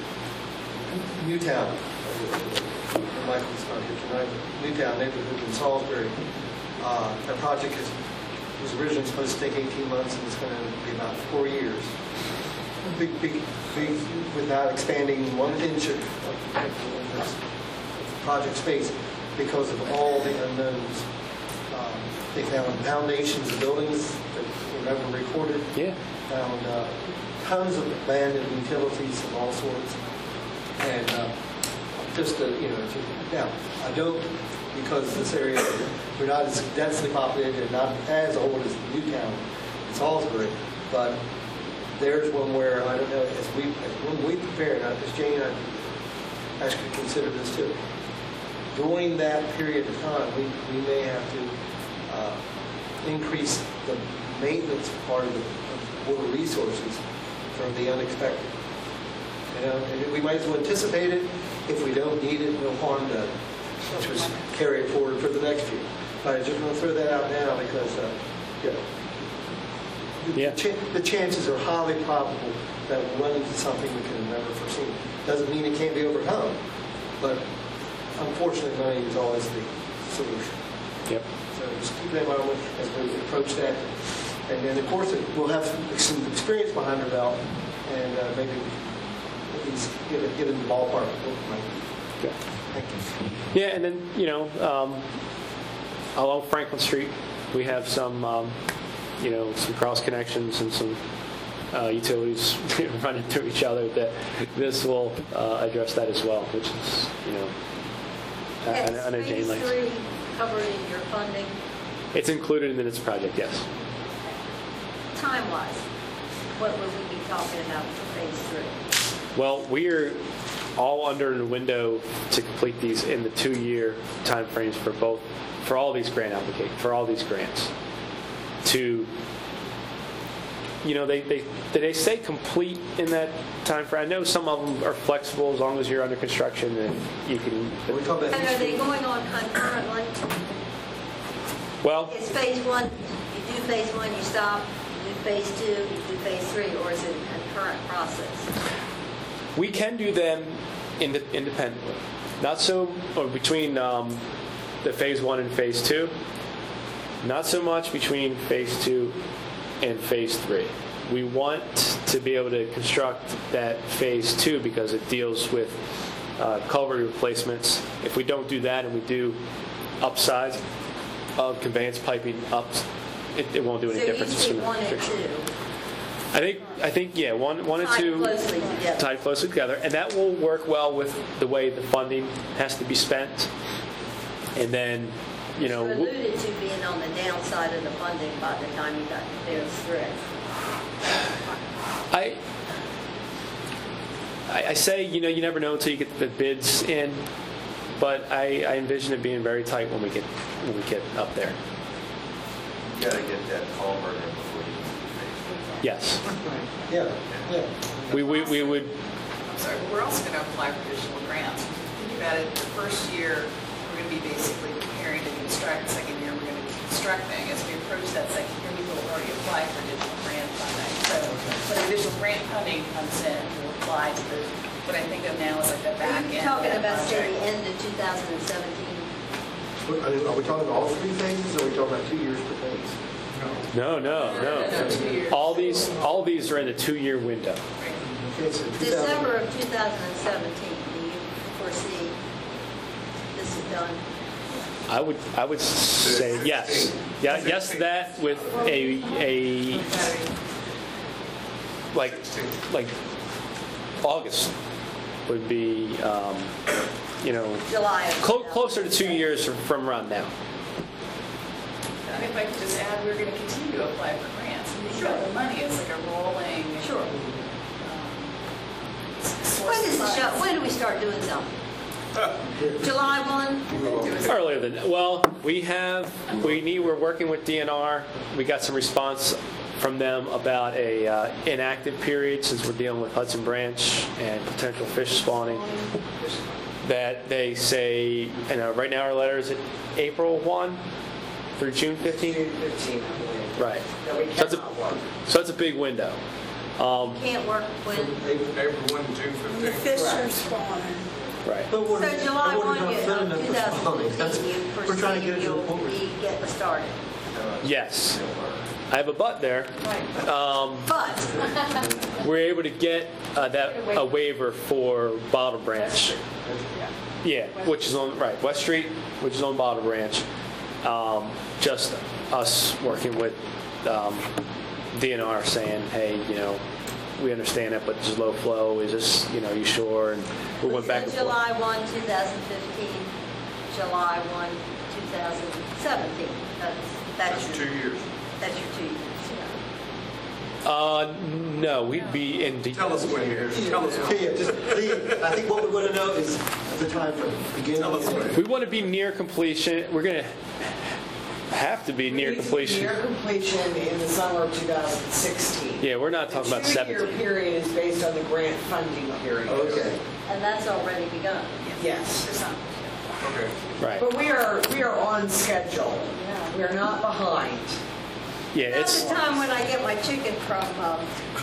in Newtown, Michael's not here tonight, but Newtown neighborhood in Salisbury, uh, that project is, was originally supposed to take eighteen months, and it's going to be about four years. Big, big, big, without expanding one inch of, of, of this project space because of all the unknowns. Um, they found foundations of buildings that were never recorded. Yeah. Found uh, tons of abandoned utilities of all sorts. And uh, just, uh, you know, to, now, I don't, because this area, we're not as densely populated and not as old as Newtown and Salisbury, but there's one where, I don't know, as we, when we prepare, now, as Jane, I ask you to consider this too. During that period of time, we, we may have to uh, increase the maintenance part of the of water resources from the unexpected. You know, and we might as well anticipate it. If we don't need it, no harm done. Just carry it forward for the next year. But I just want to throw that out now because, uh, you know, the, yeah. ch- the chances are highly probable that we'll run into something we could have never foreseen. Doesn't mean it can't be overcome, but unfortunately, money is always the solution. Yep. So just keep that in mind as we approach that. And then, of course, we'll have some, some experience behind our belt, and uh, maybe at least get, a, get in the ballpark of what it might be. Okay. Thank you. Yeah, and then, you know, um, along Franklin Street, we have some, um, you know, some cross connections and some uh, utilities running through each other. That this will uh, address that as well, which is, you know, I, I know Jane likes. Phase three covered in your funding, It's included in this project, yes. time-wise, what would we be talking about for phase three? Well, we're all under the window to complete these in the two-year time frames for both, for all these grant applications, for all these grants. To, you know, they they did they say complete in that time frame? I know some of them are flexible as long as you're under construction and you can. We talk about And are they going on concurrently? Well, Is phase one, you do phase one, you stop, you do phase two, you do phase three, or is it a concurrent process? we can do them ind- independently. Not so, or between um, the phase one and phase two. Not so much between phase two and phase three. We want to be able to construct that phase two because it deals with uh, culvert replacements. If we don't do that and we do upsides of conveyance piping up, it, it won't do any So difference. you It's see gonna one and fix it. two I think, I think, yeah, one, one and tied two closely together. tied closely together, and that will work well with the way the funding has to be spent. And then you know, You w- alluded to being on the downside of the funding by the time you got those through. I, I I say, you know, you never know until you get the bids in, but I, I envision it being very tight when we get when we get up there. You gotta get that culvert in before you can fix Yes, Yeah, yeah. we we, we would. I'm sorry, but we're also going to apply for additional grants. Think about it, the first year, we're going to be basically preparing to construct. The second year, we're going to be constructing. As we approach that second year, we will already apply for additional grant funding. So when additional grant funding comes in, we'll apply to the, what I think of now as like the back end. You're talking of that about say project. the end of two thousand seventeen. Are we- are we talking about all three phases, or are we talking about two years per phase? No, no, No, no, no, two no. years. All these all these are in the two-year window. Okay, so two thousand December of two thousand seventeen, do you foresee this is done? I would I would say yes. Yeah, yes to that with a a like like August would be um, you know July of clo- closer to two years from, from around now. And if I could just add, we're going to continue to apply for grants. And you've got the money, it's like a rolling. Sure. um, source When does of the show, funds. when do we start doing something? July first? Earlier than well, we have we need we're working with D N R. We got some response from them about a uh, inactive period since we're dealing with Hudson Branch and potential fish spawning. That they say, you know, right now our letter is at April first through June fifteenth. June fifteenth, I believe. Right. That we So that's a cannot work. so that's a big window. Um, Can't work when? April one to June When the fifteenth. fish are spawning. right. But we're- So July but we're one, not you- filling of them for spawning. That's- twenty fifteen, you We're trying to get it foresee to the you'll point where be getting started. Yes. I have a but there. Um, But, we're able to get uh, that a waiver for Bottle Branch. Yeah, which is on right West Street, which is on Bottle Branch. Um, just us working with um, D N R saying, hey, you know, we understand that, but there's low flow. Is this, you know, you sure? And we went back and so forth. July first, two thousand fifteen, July first, two thousand seventeen. That's, that's That's your, two years. that's your two years, yeah. Uh, no, we'd be in. Tell us when you're here. Tell us when. Yeah, just, the- I think what we want to know is the time frame, beginning. Tell us when. We want to be near completion. We're going to have to be near Near completion. completion in the summer of two thousand sixteen. Yeah, we're not talking about The two-year seventeen. period is based on the grant funding period. Okay. And that's already begun. Yes. It's not- Okay. Right. But we are, we are on schedule. We are not behind. Yeah, That's it's the time when I get my chicken from, um,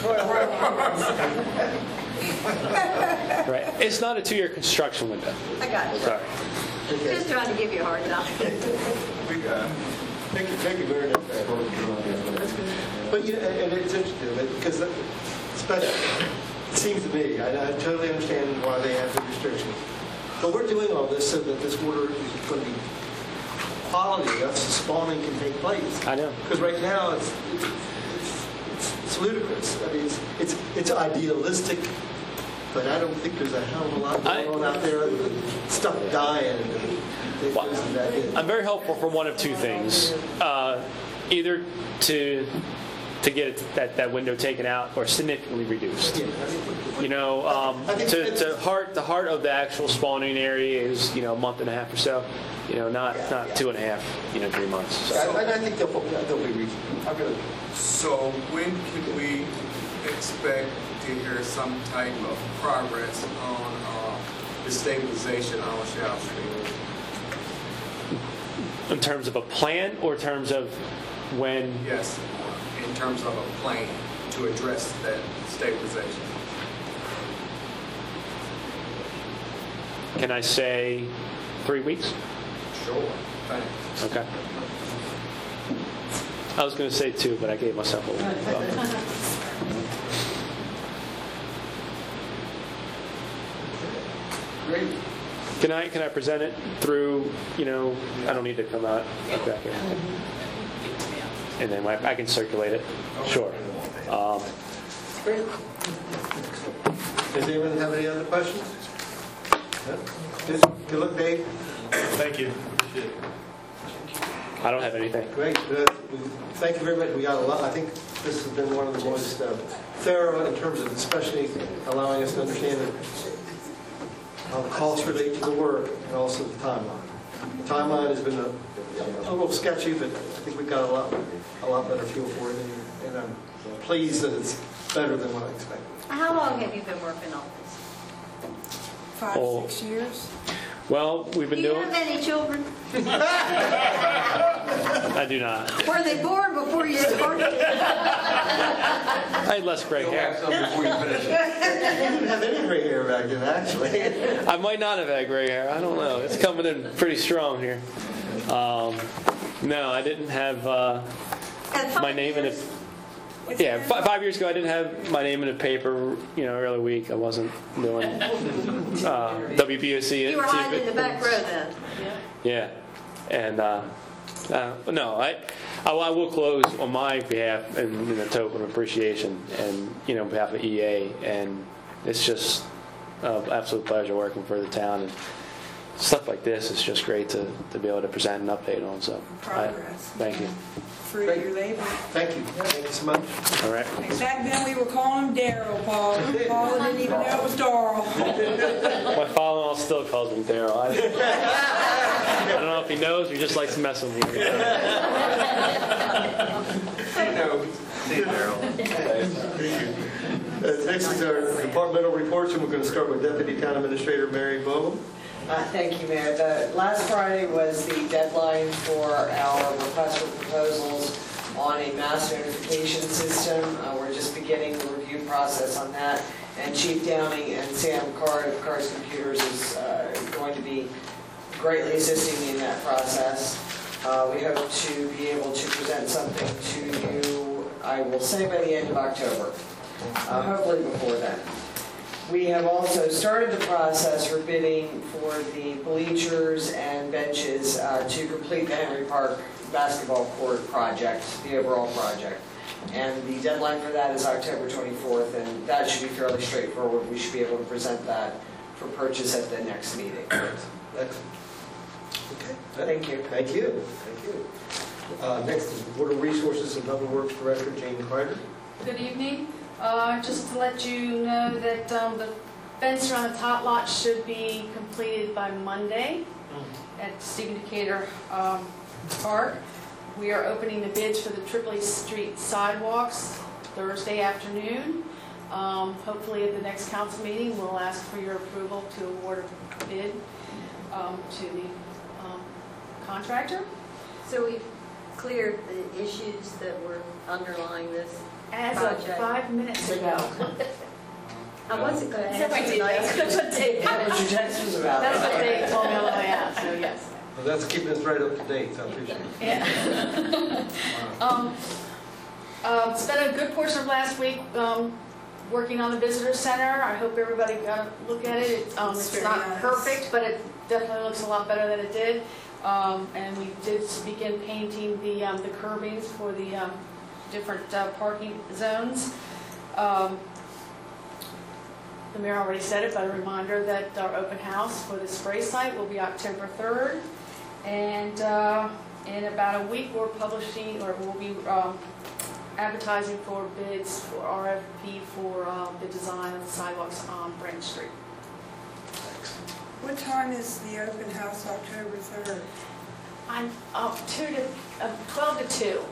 right. It's not a two-year construction window. I got it. Sorry. Okay. Just trying to give you a hard time. We got it. Thank you, thank you very much. But, you know, and it's interesting, but- because that- especially, it seems to me, I I totally understand why they have the restrictions. But we're doing all this so that this water is going to be quality enough so spawning can take place. I know. Because right now, it's, it's, it's, it's ludicrous. I mean, it's, it's, it's idealistic, but I don't think there's a hell of a lot I- going on out there. Stuff dying. And it Well, isn't that good. I'm very hopeful for one of two things. Uh, either to to get it, that, that window taken out or significantly reduced. Yeah, I mean, You know, um, I think to, it's- to heart the heart of the actual spawning area is, you know, a month and a half or so. You know, not not two and a half, you know, three months. So. I, I think they'll, they'll be reasonable. I really do. So when can we expect to hear some type of progress on uh, the stabilization on South Street? In terms of a plan or in terms of when? Yes, in terms of a plan to address that stabilization. Can I say three weeks? Sure, thanks. Okay. I was going to say two, but I gave myself a little buffer. Great. Can I can I present it through, you know, I don't need to come out. Okay. And then I I can circulate it. Sure. Um, Great. Does anyone have any other questions? No? Good, good luck, Dave. Thank you. I don't have anything. Great. Uh, we- Thank you very much. We got a lot. I think this has been one of the most uh, thorough in terms of especially allowing us to understand that how the costs relate to the work and also the timeline. The timeline has been a, a little sketchy, but I think we've got a lot, a lot better feel for it, and, and I'm pleased that it's better than what I expected. How long have you been working on this? Five, Oh. six years? Well, we've Do been you doing. have any children? I do not. Were they born before you started? I had less gray hair. Before you finish it. You didn't have any gray hair back then, actually. I might not have had gray hair. I don't know. It's coming in pretty strong here. Um, no, I didn't have uh, my name in it. Yeah, f- five years ago I didn't have my name in a paper. You know, early week I wasn't doing uh, W B O C. You were hiding in the back row then. Yeah, and uh, uh, no, I, I I will close on my behalf and in a token of appreciation, and you know, on behalf of E A, and it's just an absolute pleasure working for the town, and stuff like this is just great to, to be able to present an update on. So, I, Progress. thank you. Fruit of your labor. Thank you. Thank you so much. All right. Back then, we were calling him Daryl, Paul. Paul didn't even know it was Darrell. My father-in-law still calls me Daryl. I, I don't know if he knows or just likes messing with me. No. See, Daryl. Uh, next is our departmental reports, and we're going to start with Deputy Town Administrator Mary Vogel. Uh, Thank you, Mayor. The, last Friday was the deadline for our request for proposals on a mass notification system. Uh, we're just beginning the review process on that. And Chief Downing and Sam Card of Cars Computers is uh, going to be greatly assisting me in that process. Uh, we hope to be able to present something to you, I will say, by the end of October. Uh, hopefully before then. We have also started the process for bidding for the bleachers and benches uh, to complete the Henry Park basketball court project, the overall project. And the deadline for that is October twenty-fourth, and that should be fairly straightforward. We should be able to present that for purchase at the next meeting. Excellent. Okay. Thank you. Thank you. Thank you. Uh, next is Water Resources and Public Works Director Jane Kreider. Good evening. Uh, just to let you know that um, the fence around the top lot should be completed by Monday at Stephen Decatur um, Park. We are opening the bids for the Tripoli Street sidewalks Thursday afternoon. Um, hopefully at the next council meeting, we'll ask for your approval to award a bid um, to the um, contractor. So we've cleared the issues that were underlying this As of project. five minutes ago. I wasn't going to That's what ask Dave- tonight. that's what Dave- That's what your text was about. That's what Dave told me on the way out, so yes. Well, that's keeping us right up to date, so I appreciate it. Yeah. um, uh, spent a good portion of last week um, working on the visitor center. I hope everybody got a look at it. It, um, It's it's very not nice. perfect, but it definitely looks a lot better than it did. Um, and we did begin painting the um, the curbings for the um, different uh, parking zones. Um, the mayor already said it, but a reminder that our open house for the spray site will be October third. And uh, in about a week, we're publishing, or we'll be um, advertising for bids for R F P for uh, the design of the sidewalks on Branch Street. What time is the open house, October third? I'm up two to uh, twelve to two,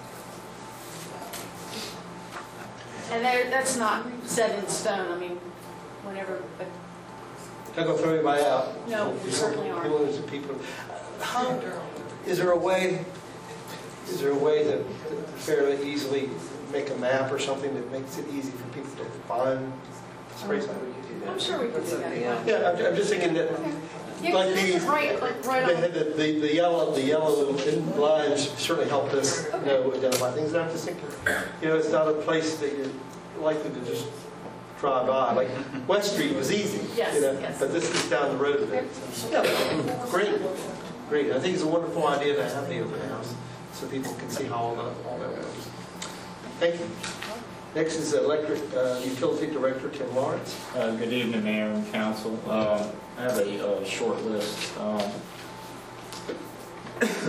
and there, that's not set in stone. I mean, whenever. But Not going to throw anybody out. No, we certainly aren't. Millions of people. How, is there a way, is there a way to fairly easily make a map or something that makes it easy for people to find the spray site? I'm sure we could do that. Yeah. Yeah, I'm, I'm just thinking that, Yeah, like this the, is right, like right the, on. the, the, the yellow, the yellow lines certainly helped us know, identify things. And I'm just thinking, you know, it's not a place that you're likely to just drive by. Like West Street was easy, Yes, you know, yes. but this is down the road a bit. So, yeah, great, great. I think it's a wonderful idea to have the open house so people can see how all that, all that works. Thank you. Next is Electric uh, Utility Director Tim Lawrence. Uh, good evening, Mayor and Council. Um, I have a uh, short list. Um,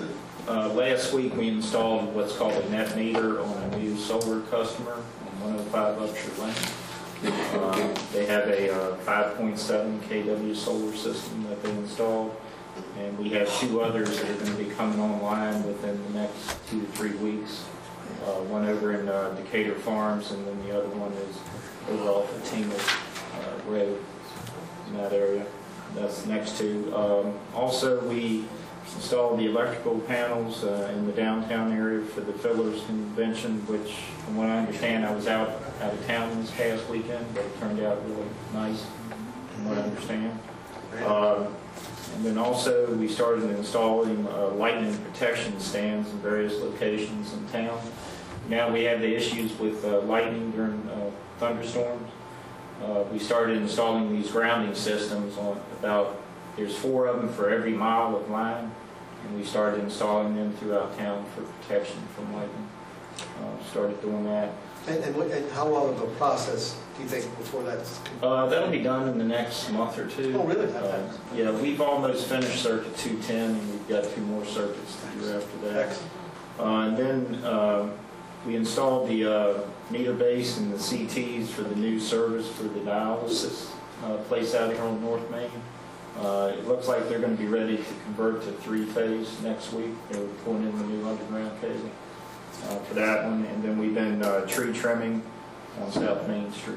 Uh, last week we installed what's called a net meter on a new solar customer on one oh five Upshur Lane. Uh, they have a uh, five point seven K W solar system that they installed, and we have two others that are going to be coming online within the next two to three weeks. Uh, one over in uh, Decatur Farms, and then the other one is over off of Tingle uh, Road in that area. That's next to. Um, also, we installed the electrical panels uh, in the downtown area for the Fillers Convention, which, from what I understand, I was out out of town this past weekend, but it turned out really nice, from what I understand. Uh, and then also, we started installing uh, lightning protection stands in various locations in town. Now we have the issues with uh, lightning during uh, thunderstorms. Uh, we started installing these grounding systems on about, there's four of them for every mile of line, and we started installing them throughout town for protection from lightning. Uh, started doing that. And, and, what, and how long of a process do you think before that's Uh, that'll be done in the next month or two. Oh, really? Uh, yeah, we've almost finished circuit two ten, and we've got two more circuits to do after that. Uh, and then uh, we installed the uh, meter base and the C Ts for the new service for the dialysis uh, place out here on North Main. Uh, it looks like they're going to be ready to convert to three-phase next week. They're pulling in the new underground cable uh, for that one. And then we've been uh, tree trimming on South Main Street.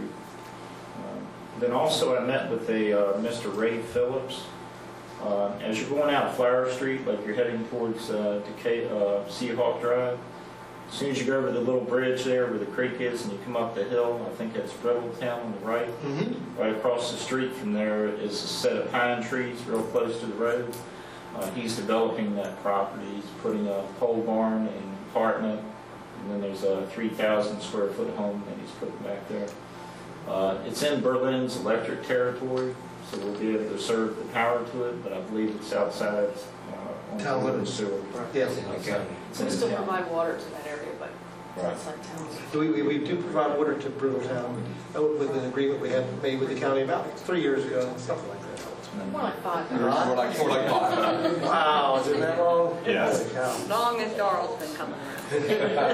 Uh, then also I met with a uh, Mister Ray Phillips. Uh, as you're going out Flower Street, like you're heading towards uh, Decay, uh, Seahawk Drive, as soon as you go over the little bridge there where the creek is and you come up the hill, I think that's Brittletown on the right. Mm-hmm. Right across the street from there is a set of pine trees real close to the road. Uh, he's developing that property. He's putting a pole barn and apartment, and then there's a three thousand square foot home that he's putting back there. Uh, it's in Berlin's electric territory, so we'll be able to serve the power to it, but I believe it's outside uh, on town limits. Sewer. Yes. Okay. We still provide water to that area, but it's outside town. We, we, we do provide water to Brittletown uh, with an agreement we had made with the county about three years ago, something like that. More like five. More like, more like five. Wow, isn't that long? Yeah. Holy cow. Long as Darrell's been coming around.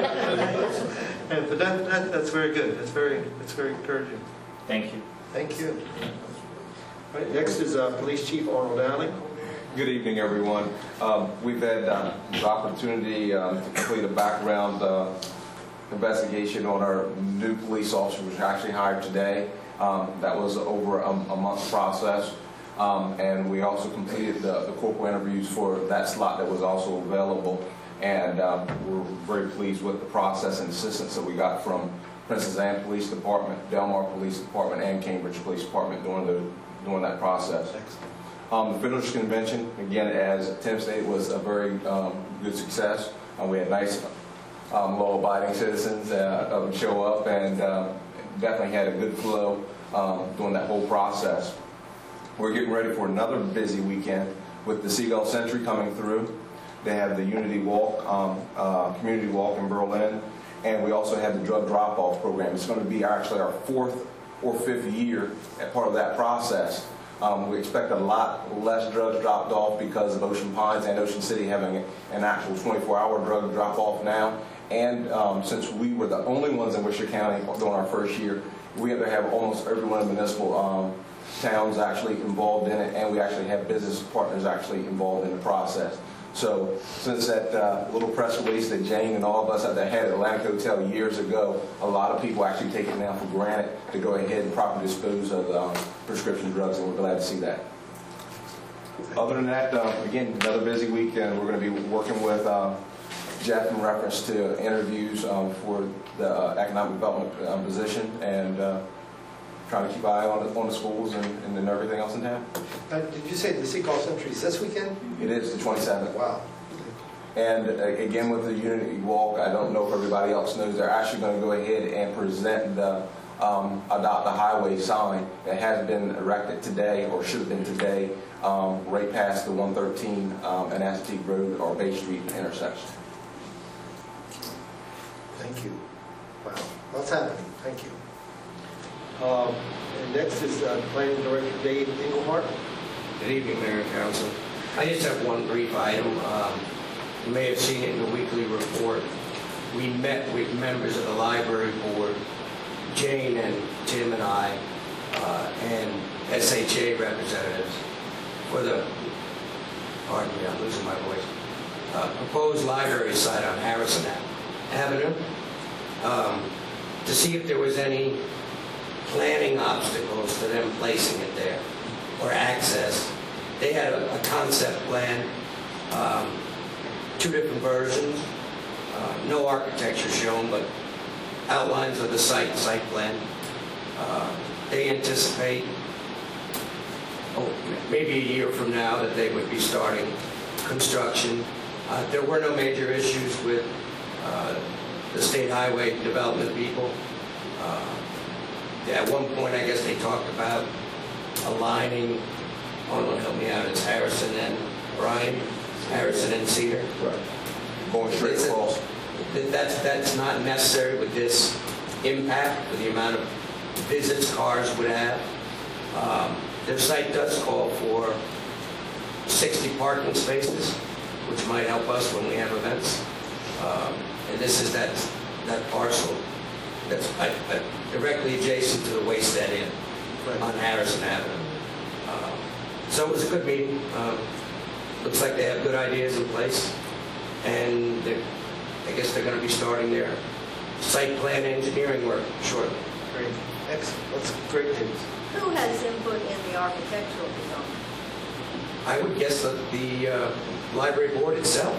And, but that, that, that's very good. That's very, that's very encouraging. Thank you. Thank you. All right, next is uh, Police Chief Arnold Dowling. Good evening, everyone. Um, we've had uh, the opportunity uh, to complete a background uh, investigation on our new police officer, which was actually hired today. Um, that was over a, a month process. Um, and we also completed the, the corporal interviews for that slot that was also available. And um, we're very pleased with the process and assistance that we got from Princess Anne Police Department, Delmar Police Department, and Cambridge Police Department during, the, during that process. Um, the Fillers Convention, again, as Tim stated, was a very um, good success. Uh, we had nice, um, law-abiding citizens uh, show up, and uh, definitely had a good flow um, during that whole process. We're getting ready for another busy weekend with the Seagull Century coming through. They have the Unity Walk, um, uh, Community Walk in Berlin, and we also have the drug drop-off program. It's going to be actually our fourth or fifth year as part of that process. Um, we expect a lot less drugs dropped off because of Ocean Pines and Ocean City having an actual twenty-four hour drug drop-off now. And um, since we were the only ones in Worcester County during our first year, we have to have almost every one of the municipal um, towns actually involved in it, and we actually have business partners actually involved in the process. So since that uh, little press release that Jane and all of us at the head of Atlantic Hotel years ago, a lot of people actually take it now for granted to go ahead and properly dispose of um, prescription drugs, and we're glad to see that. Other than that, uh, again, another busy week, and we're going to be working with uh, Jeff in reference to interviews um, for the uh, economic development uh, position, and uh, trying to keep an eye on the, on the schools and, and then everything else in town. Uh, did you say the Seagull Century is this weekend? It is the twenty-seventh. Wow. And uh, again, with the Unity Walk, I don't know if everybody else knows, they're actually going to go ahead and present the um, Adopt the Highway sign that has been erected today, or should have been today, um, right past the one thirteen um, and Assateague Road or Bay Street intersection. Thank you. Wow. What's happening? Thank you. Um, and next is uh, Planning Director Dave Engelhardt. Good evening, Mayor and Council. I just have one brief item. Um, you may have seen it in the weekly report. We met with members of the library board, Jane and Tim and I, uh, and S H A representatives for the, pardon me, I'm losing my voice, uh, proposed library site on Harrison Avenue, um, to see if there was any planning obstacles to them placing it there, or access. They had a, a concept plan, um, two different versions, uh, no architecture shown, but outlines of the site, site plan. Uh, they anticipate, oh, maybe a year from now, that they would be starting construction. Uh, there were no major issues with uh, the state highway development people. Uh, at one point, I guess they talked about aligning, oh no, help me out, it's Harrison and Brian, Harrison and Cedar. Right. Going straight It's a- across. that- That's, that's not necessary with this impact, with the amount of visits cars would have. Um, Their site does call for sixty parking spaces, which might help us when we have events. Um, And this is that, that parcel that's I- I- directly adjacent to the Waysted Inn on Harrison Avenue. Um, So it was a good meeting. Um, Looks like they have good ideas in place. And they're, I guess they're going to be starting their site plan engineering work shortly. Great. Excellent. That's great news. Who has input in the architectural design? I would guess that the uh, library board itself.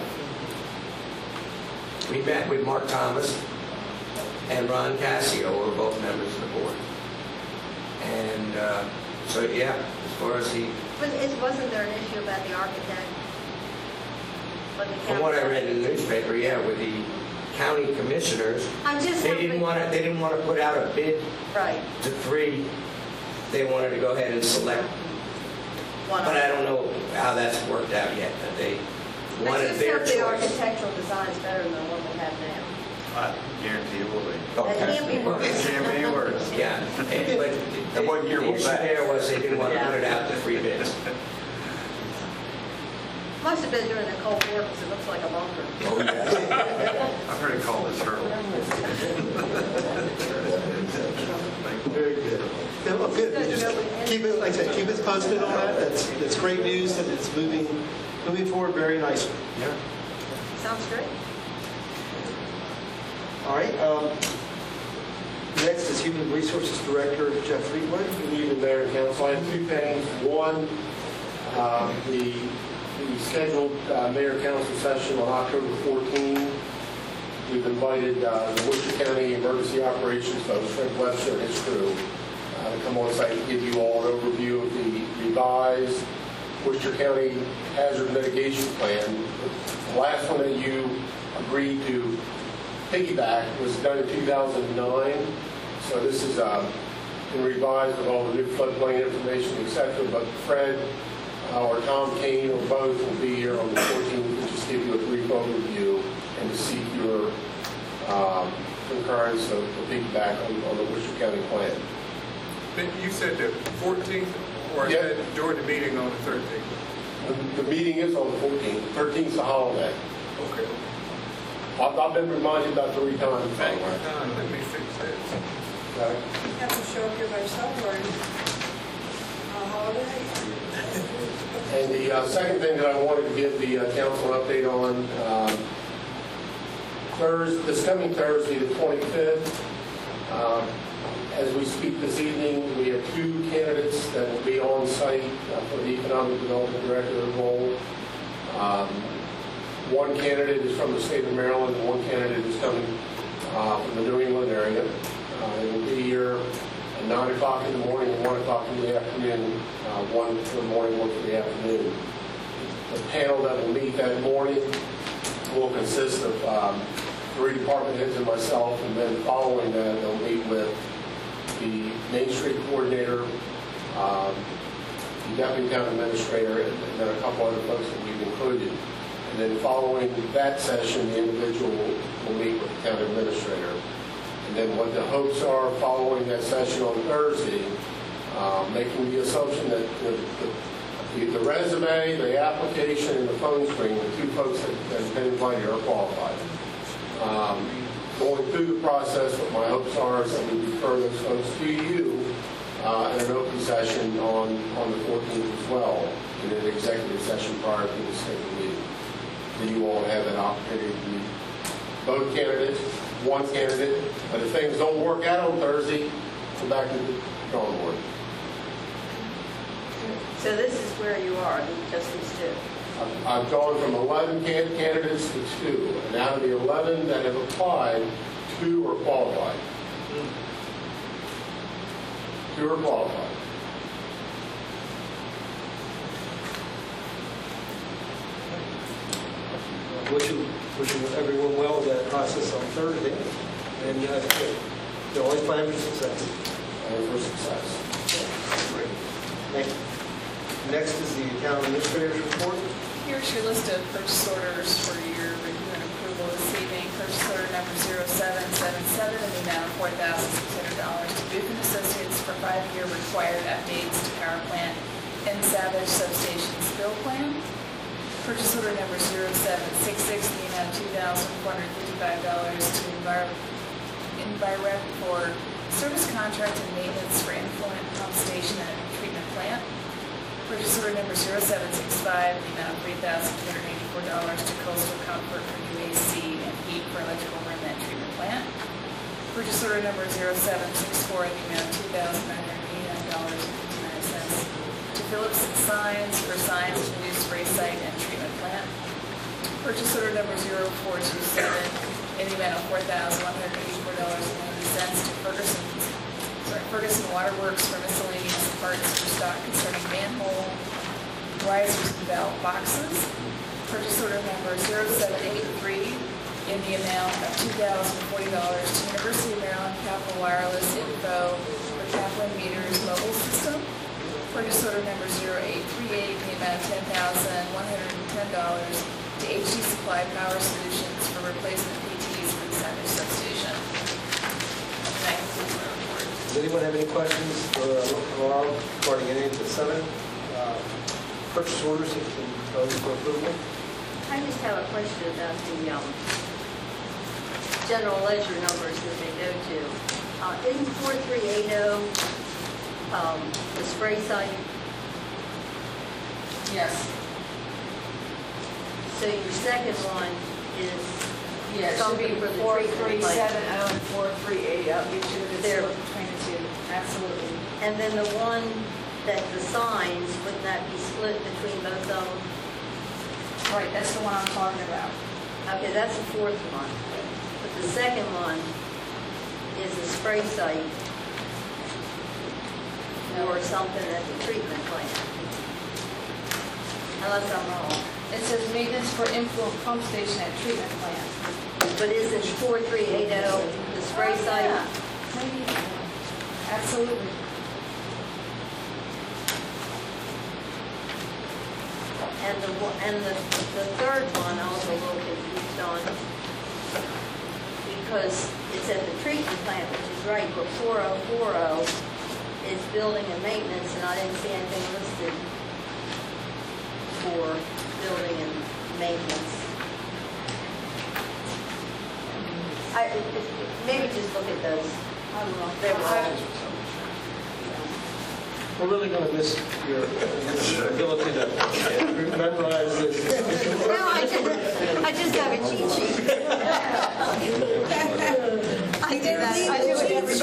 We met with Mark Thomas and Ron Cassio, who are both members of the board. And uh, so, yeah, as far as the, But is, wasn't there an issue about the architect? But the from what I read in the newspaper, yeah, with the county commissioners, I'm just they didn't hoping- want to, they didn't want to put out a bid Right. to three. They wanted to go ahead and select. One But I don't know how that's worked out yet, but they I wanted just their hope the choice. architectural design is better than the one we have now. I guarantee it will be. That can't be worse. Can't be worse. Yeah, and- but And what year the was issue that? there was they didn't want to put it out to three bids. Must have been during the Cold War because it looks like a bunker. Oh, yeah. I've heard it called this hurdle. Very good. Yeah, well, good. Just keep it, like I said, keep it posted on that. That's, that's great news, and it's moving, moving forward very nicely. Yeah. Sounds great. All right. Um, next is Human Resources Director Jeff Friedland. Good evening, Mayor and Council. I have two things. One, um, the, the scheduled uh, Mayor Council session on October fourteenth. We've invited uh, the Worcester County Emergency Operations folks, Frank Webster and his crew, uh, to come on site and give you all an overview of the revised Worcester County Hazard Mitigation Plan. The last one that you agreed to piggyback was done in two thousand nine. So this is um, been revised with all the new floodplain information, et cetera. But Fred uh, or Tom Kane or both will be here on the fourteenth to just give you a brief overview and to seek your um, concurrence of the piggyback on, on the Worcester County plan. But you said the fourteenth, or is Yep. that during the meeting on the thirteenth? The, the meeting is on the fourteenth. thirteenth is a holiday. Okay. I've, I've been reminded about three times. Thank you, Don. Let me fix that. Okay. You have to show up here by celebrating a holiday. And the uh, second thing that I wanted to give the uh, council an update on, um, Thursday, this coming Thursday, the twenty-fifth, um, as we speak this evening, we have two candidates that will be on site uh, for the Economic Development Director role. Um, one candidate is from the state of Maryland, and one candidate is coming uh, from the New England area. Uh, they will be here at nine o'clock in the morning and one o'clock in the afternoon, uh, one for the morning, one for the afternoon. The panel that will meet that morning will consist of um, three department heads and myself, and then following that, they'll meet with the Main Street coordinator, um, the deputy town administrator, and then a couple other folks that we've included. And then following that session, the individual will, will meet with the town administrator. And then what the hopes are following that session on Thursday, uh, making the assumption that the, the, the resume, the application, and the phone screen, the two folks that that have been invited are qualified. Um, Going through the process, what my hopes are is that we refer those folks to you uh, in an open session on, on the fourteenth as well, in an executive session prior to the scheduled meeting. Then you all have an opportunity to meet both candidates, one candidate, but if things don't work out on Thursday, go back to the drawing board. So this is where you are, just these two. I've- I've gone from eleven can- candidates to two, and out of the eleven that have applied, two are qualified. Two are qualified. Wishing, wishing everyone well with that process on Thursday. And uh, the only plan for success. And for success. Great. Thank you. Next is the town administrator's report. Here's your list of purchase orders for your review and approval this evening. Purchase order number zero seven seven seven in the amount of four thousand six hundred dollars to Booth and Associates for five-year required updates to power plant and Savage substation spill plan. Purchase order number zero seven six six in the amount of two thousand four hundred fifty-five dollars to Envir- Envirep for service contract and maintenance for influent pump station and treatment plant. Purchase order number zero seven six five in the amount of three thousand two hundred eighty-four dollars to Coastal Comfort for new A C and heat for electrical room and treatment plant. Purchase order number zero seven six four in the amount of two thousand nine hundred eighty-nine dollars and fifty-nine cents to Phillips Signs for signs to new spray site and treatment plant. Purchase order number zero four two seven in the amount of four thousand one hundred eighty-four dollars and ninety cents to Ferguson, sorry, Ferguson Waterworks for miscellaneous parts for stock concerning manhole risers and valve boxes. Purchase order number zero seven eight three in the amount of two thousand forty dollars to University of Maryland Capital Wireless Info for Kaplan Meters mobile system. Purchase order number zero eight three eight in the amount of ten thousand one hundred ten dollars to H D Supply Power Solutions for replacement P Ts for the Savage substation. And that concludes my report. Does anyone have any questions for Laura regarding any of the seven uh, purchase orders that have been proposed for approval? I just have a question about the um, general ledger numbers that they go to. Uh, Isn't four three eight zero um, the spray site? Yes. So your second one is Yeah, it should be something for the four treatment three plant. seven oh and four three eight oh. Get you a good There. split between the two. Absolutely. And then the one that the signs, wouldn't that be split between both of them? Right, that's the one I'm talking about. Okay, that's the fourth one. But the second one is the spray site or something at the treatment plant. Unless I'm wrong. It says maintenance for influent pump station at treatment plant. But isn't four three eight zero the spray Oh, site? yeah. Maybe. Absolutely. And the, one- and the, the third one I was a little confused on because it's at the treatment plant, which is right, but four oh four oh is building and maintenance, and I didn't see anything listed for building and maintenance. I, it- it- maybe just look at those. I don't know. They were all- We're really going to miss your your ability to memorize this. No, I just, I just have a cheat sheet. I do that, I do it every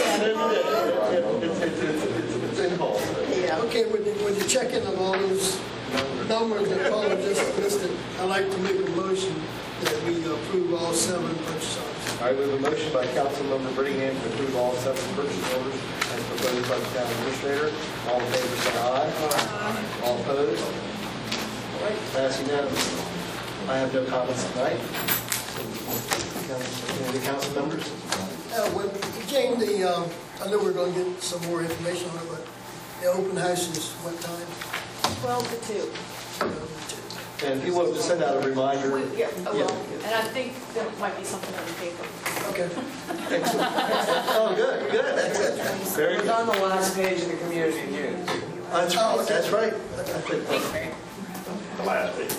day. Yeah. Okay, with the, with the checking of all those numbers that Paul just listed, I'd like to make a motion that we approve all seven purchase orders. All right, we have a motion by Councilmember Brittingham to approve all seven purchase orders as proposed by the town administrator. All in favor, say aye. Aye. All opposed? All right, pass unanimously. I have no comments tonight. Any council members? Uh, when it came the, um, I know we're going to get some more information on it, but the open house is what time? twelve to two. And if you want to send out a reminder. Yeah, I will. And I think there might be something in the paper. Okay. Excellent. Oh, good, good. That's it. Very It's good. on the last page of the community news. That's right. That's right. Thanks, Mary. the last page.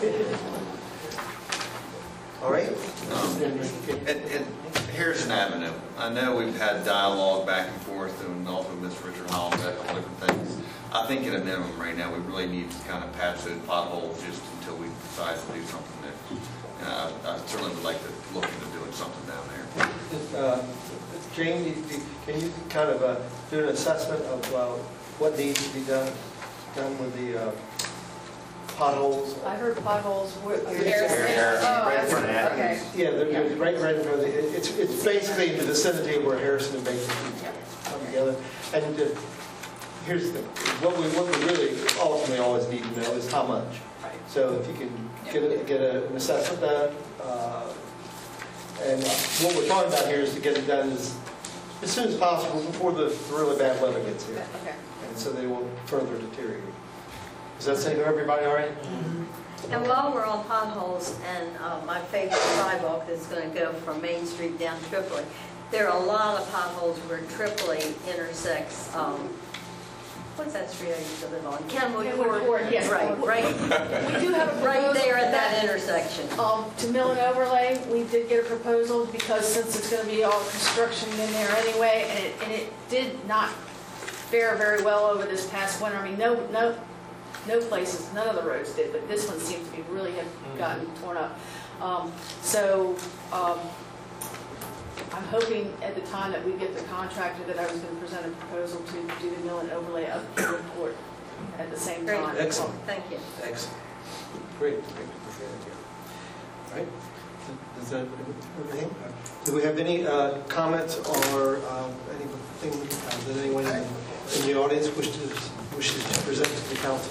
All right. Um, At, at Harrison Avenue, I know we've had dialogue back and forth, and also Miz Richard Holland about different things. I think at a minimum right now, we really need to kind of patch those potholes just until we decide to do something there. And I, I certainly would like to look into doing something down there. Uh, Jane, you- you- can you kind of uh, do an assessment of uh, what needs to be done, done with the uh, potholes? I heard potholes were. Harrison. Oh, Right in front of okay. Athens. Yeah, they're, they're right, right in front of the, it- it's, it's basically in the vicinity where Harrison and Baker come together. And uh, here's the, what we, what we really ultimately always need to know is how much. So if you can get, a, get a, an assessment done, uh, and uh, what we're talking about here is to get it done as, as soon as possible before the really bad weather gets here. Okay. And so they won't further deteriorate. Does that seem to everybody all right? And while we're on potholes, and uh, my favorite sidewalk is going to go from Main Street down Tripoli, there are a lot of potholes where Tripoli intersects, um, what's that street I used to live on? Kenwood Kenwood Court. Court, yes. Right, right. We do have a proposal. Right there at for that intersection. Um, to mill and overlay, we did get a proposal because since it's going to be all construction in there anyway, and it, and it did not fare very well over this past winter. I mean, no, no, no places, none of the roads did, but this one seemed to be really have gotten torn up. Um, so um, I'm hoping at the time that we get the contractor that I was going to present a proposal to do the mill and overlay of the report at the same Great. time. Excellent. Thank you. Excellent. Great. Great. All right. Is that everything? Do we have any uh, comments or um, anything uh, that anyone in, in the audience wishes to, wishes to present to the council?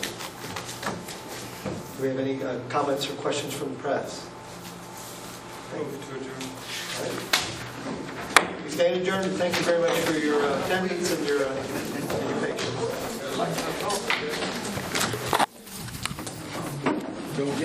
Do we have any uh, comments or questions from the press? Move to adjourn. All right. We stand adjourned. Thank you very much for your uh, attendance and your, uh, and your patience. Don't get